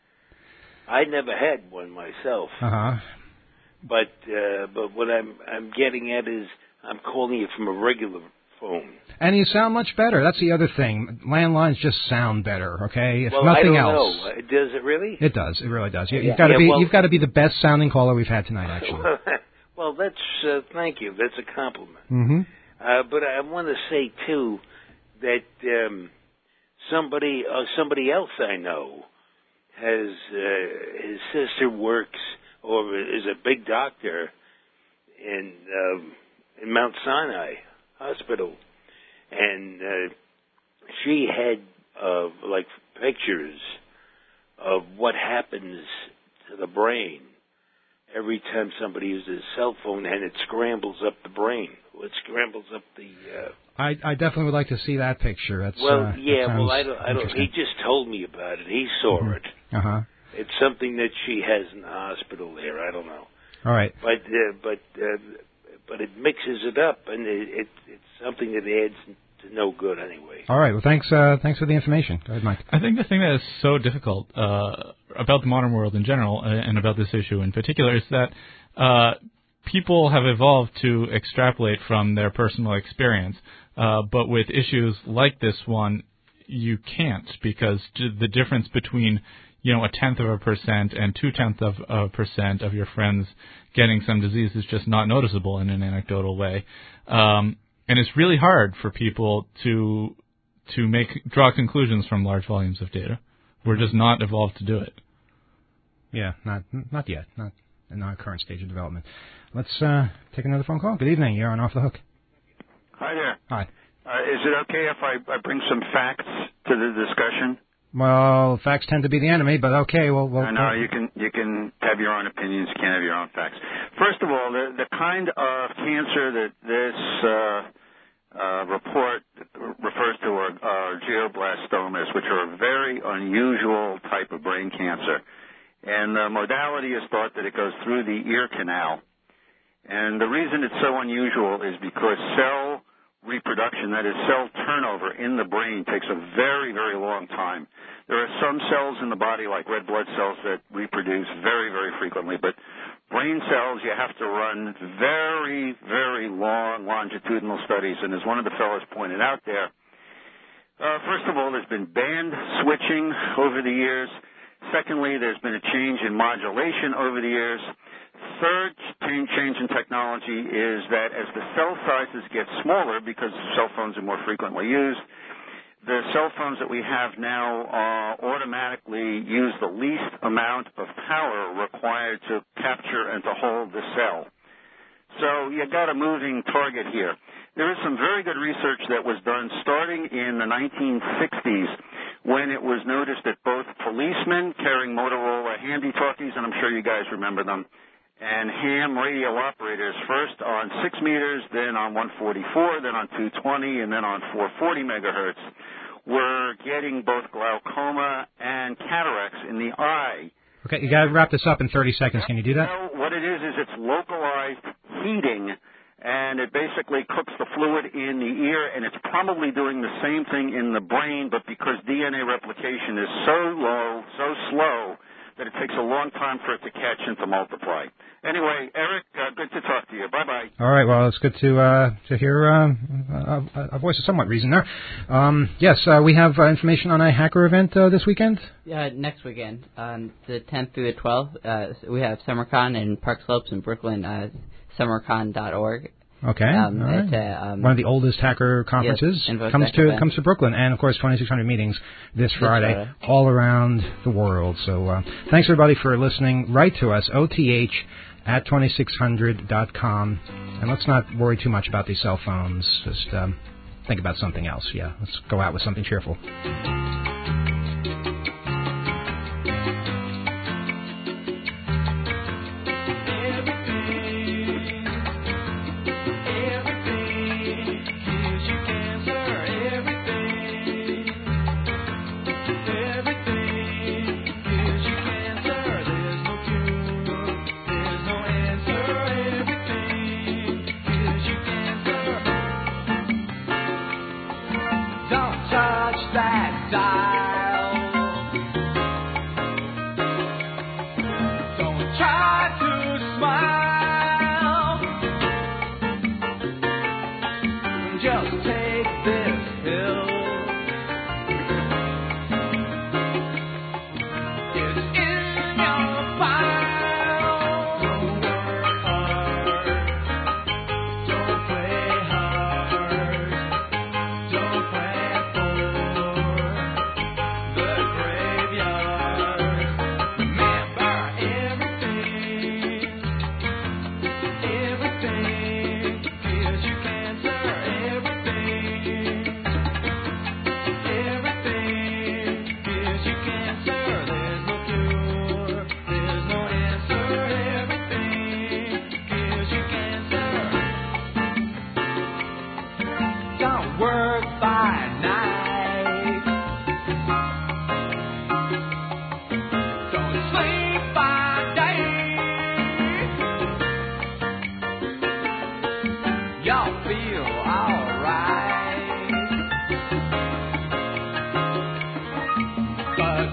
I never had one myself. Uh huh. But uh, but what I'm I'm getting at is, I'm calling you from a regular phone. And you sound much better. That's the other thing. Landlines just sound better, okay? If well, nothing I don't else. know. Does it really? It does. It really does. You, Yeah. You've got to Yeah, be. well, you've got to be the best sounding caller we've had tonight, actually. Well, that's uh, thank you. That's a compliment. Mm-hmm. Uh, but I want to say too that um, somebody uh, somebody else I know has uh, his sister works or is a big doctor in um, in Mount Sinai Hospital, and uh, she had uh, like pictures of what happens to the brain every time somebody uses a cell phone, and it scrambles up the brain. It scrambles up the. Uh, I I definitely would like to see that picture. That's well, uh, yeah. that Well, I don't. I don't. He just told me about it. He saw mm-hmm. it. Uh huh. It's something that she has in the hospital there. I don't know. All right. But uh, but uh, but it mixes it up, and it, it it's something that adds no good anyway. All right. Well, thanks. Uh, thanks for the information. Go ahead, Mike. I think the thing that is so difficult uh, about the modern world in general, uh, and about this issue in particular, is that uh, people have evolved to extrapolate from their personal experience. Uh, but with issues like this one, you can't, because the difference between, you know, a tenth of a percent and two tenths of a percent of your friends getting some disease is just not noticeable in an anecdotal way. Um, and it's really hard for people to to make draw conclusions from large volumes of data. We're just not evolved to do it. Yeah, not not yet, not in our current stage of development. Let's uh, take another phone call. Good evening. You're on Off the Hook. Hi there. Hi. Uh, is it okay if I, I bring some facts to the discussion? Well, facts tend to be the enemy, but okay. Well, we'll I know you can you can have your own opinions. You can't have your own facts. First of all, the the kind of cancer that this uh, uh, report refers to are, are glioblastomas, which are a very unusual type of brain cancer, and the modality is thought that it goes through the ear canal. And the reason it's so unusual is because cell reproduction, that is cell turnover in the brain, takes a very, very long time. There are some cells in the body, like red blood cells, that reproduce very, very frequently, but brain cells, you have to run very, very long longitudinal studies, and as one of the fellows pointed out there, uh, first of all, there's been band switching over the years. Secondly, there's been a change in modulation over the years. Third change in technology is that as the cell sizes get smaller, because cell phones are more frequently used, the cell phones that we have now uh, automatically use the least amount of power required to capture and to hold the cell. So you got a moving target here. There is some very good research that was done starting in the nineteen sixties when it was noticed that both policemen carrying Motorola handy-talkies, and I'm sure you guys remember them, and ham radio operators, first on six meters, then on one forty-four, then on two twenty, and then on four forty megahertz, were getting both glaucoma and cataracts in the eye. Okay, you got to wrap this up in thirty seconds. Can you do that? Well, what it is is it's localized heating, and it basically cooks the fluid in the ear, and it's probably doing the same thing in the brain, but because D N A replication is so low, so slow, that it takes a long time for it to catch and to multiply. Anyway, Eric, uh, good to talk to you. Bye-bye. All right. Well, it's good to uh, to hear uh, a, a voice of somewhat reason there. Um, yes, uh, we have uh, information on a hacker event uh, this weekend. Yeah, next weekend, on the tenth through the twelfth. Uh, we have SummerCon in Park Slopes in Brooklyn. Uh, summercon dot org. Okay. Um, All right. it's a, um, one of the oldest hacker conferences. Yes, comes to event. comes to Brooklyn, and of course twenty-six hundred meetings this Friday, Friday. all around the world. So uh, thanks everybody for listening. Write to us, O T H at twenty-six hundred dot com, and let's not worry too much about these cell phones. Just um, think about something else. Yeah, let's go out with something cheerful.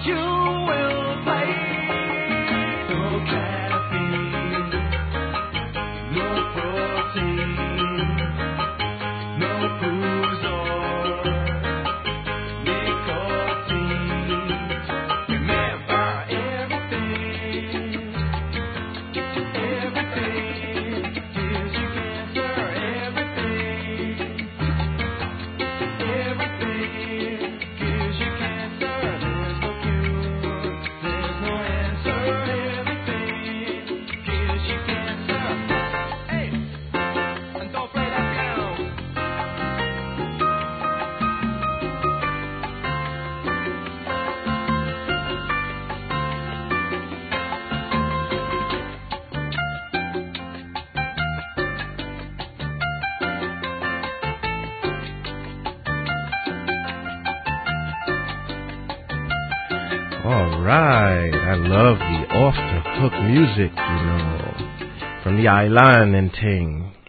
All right. I love the off-the-hook music, you know, from the island and ting.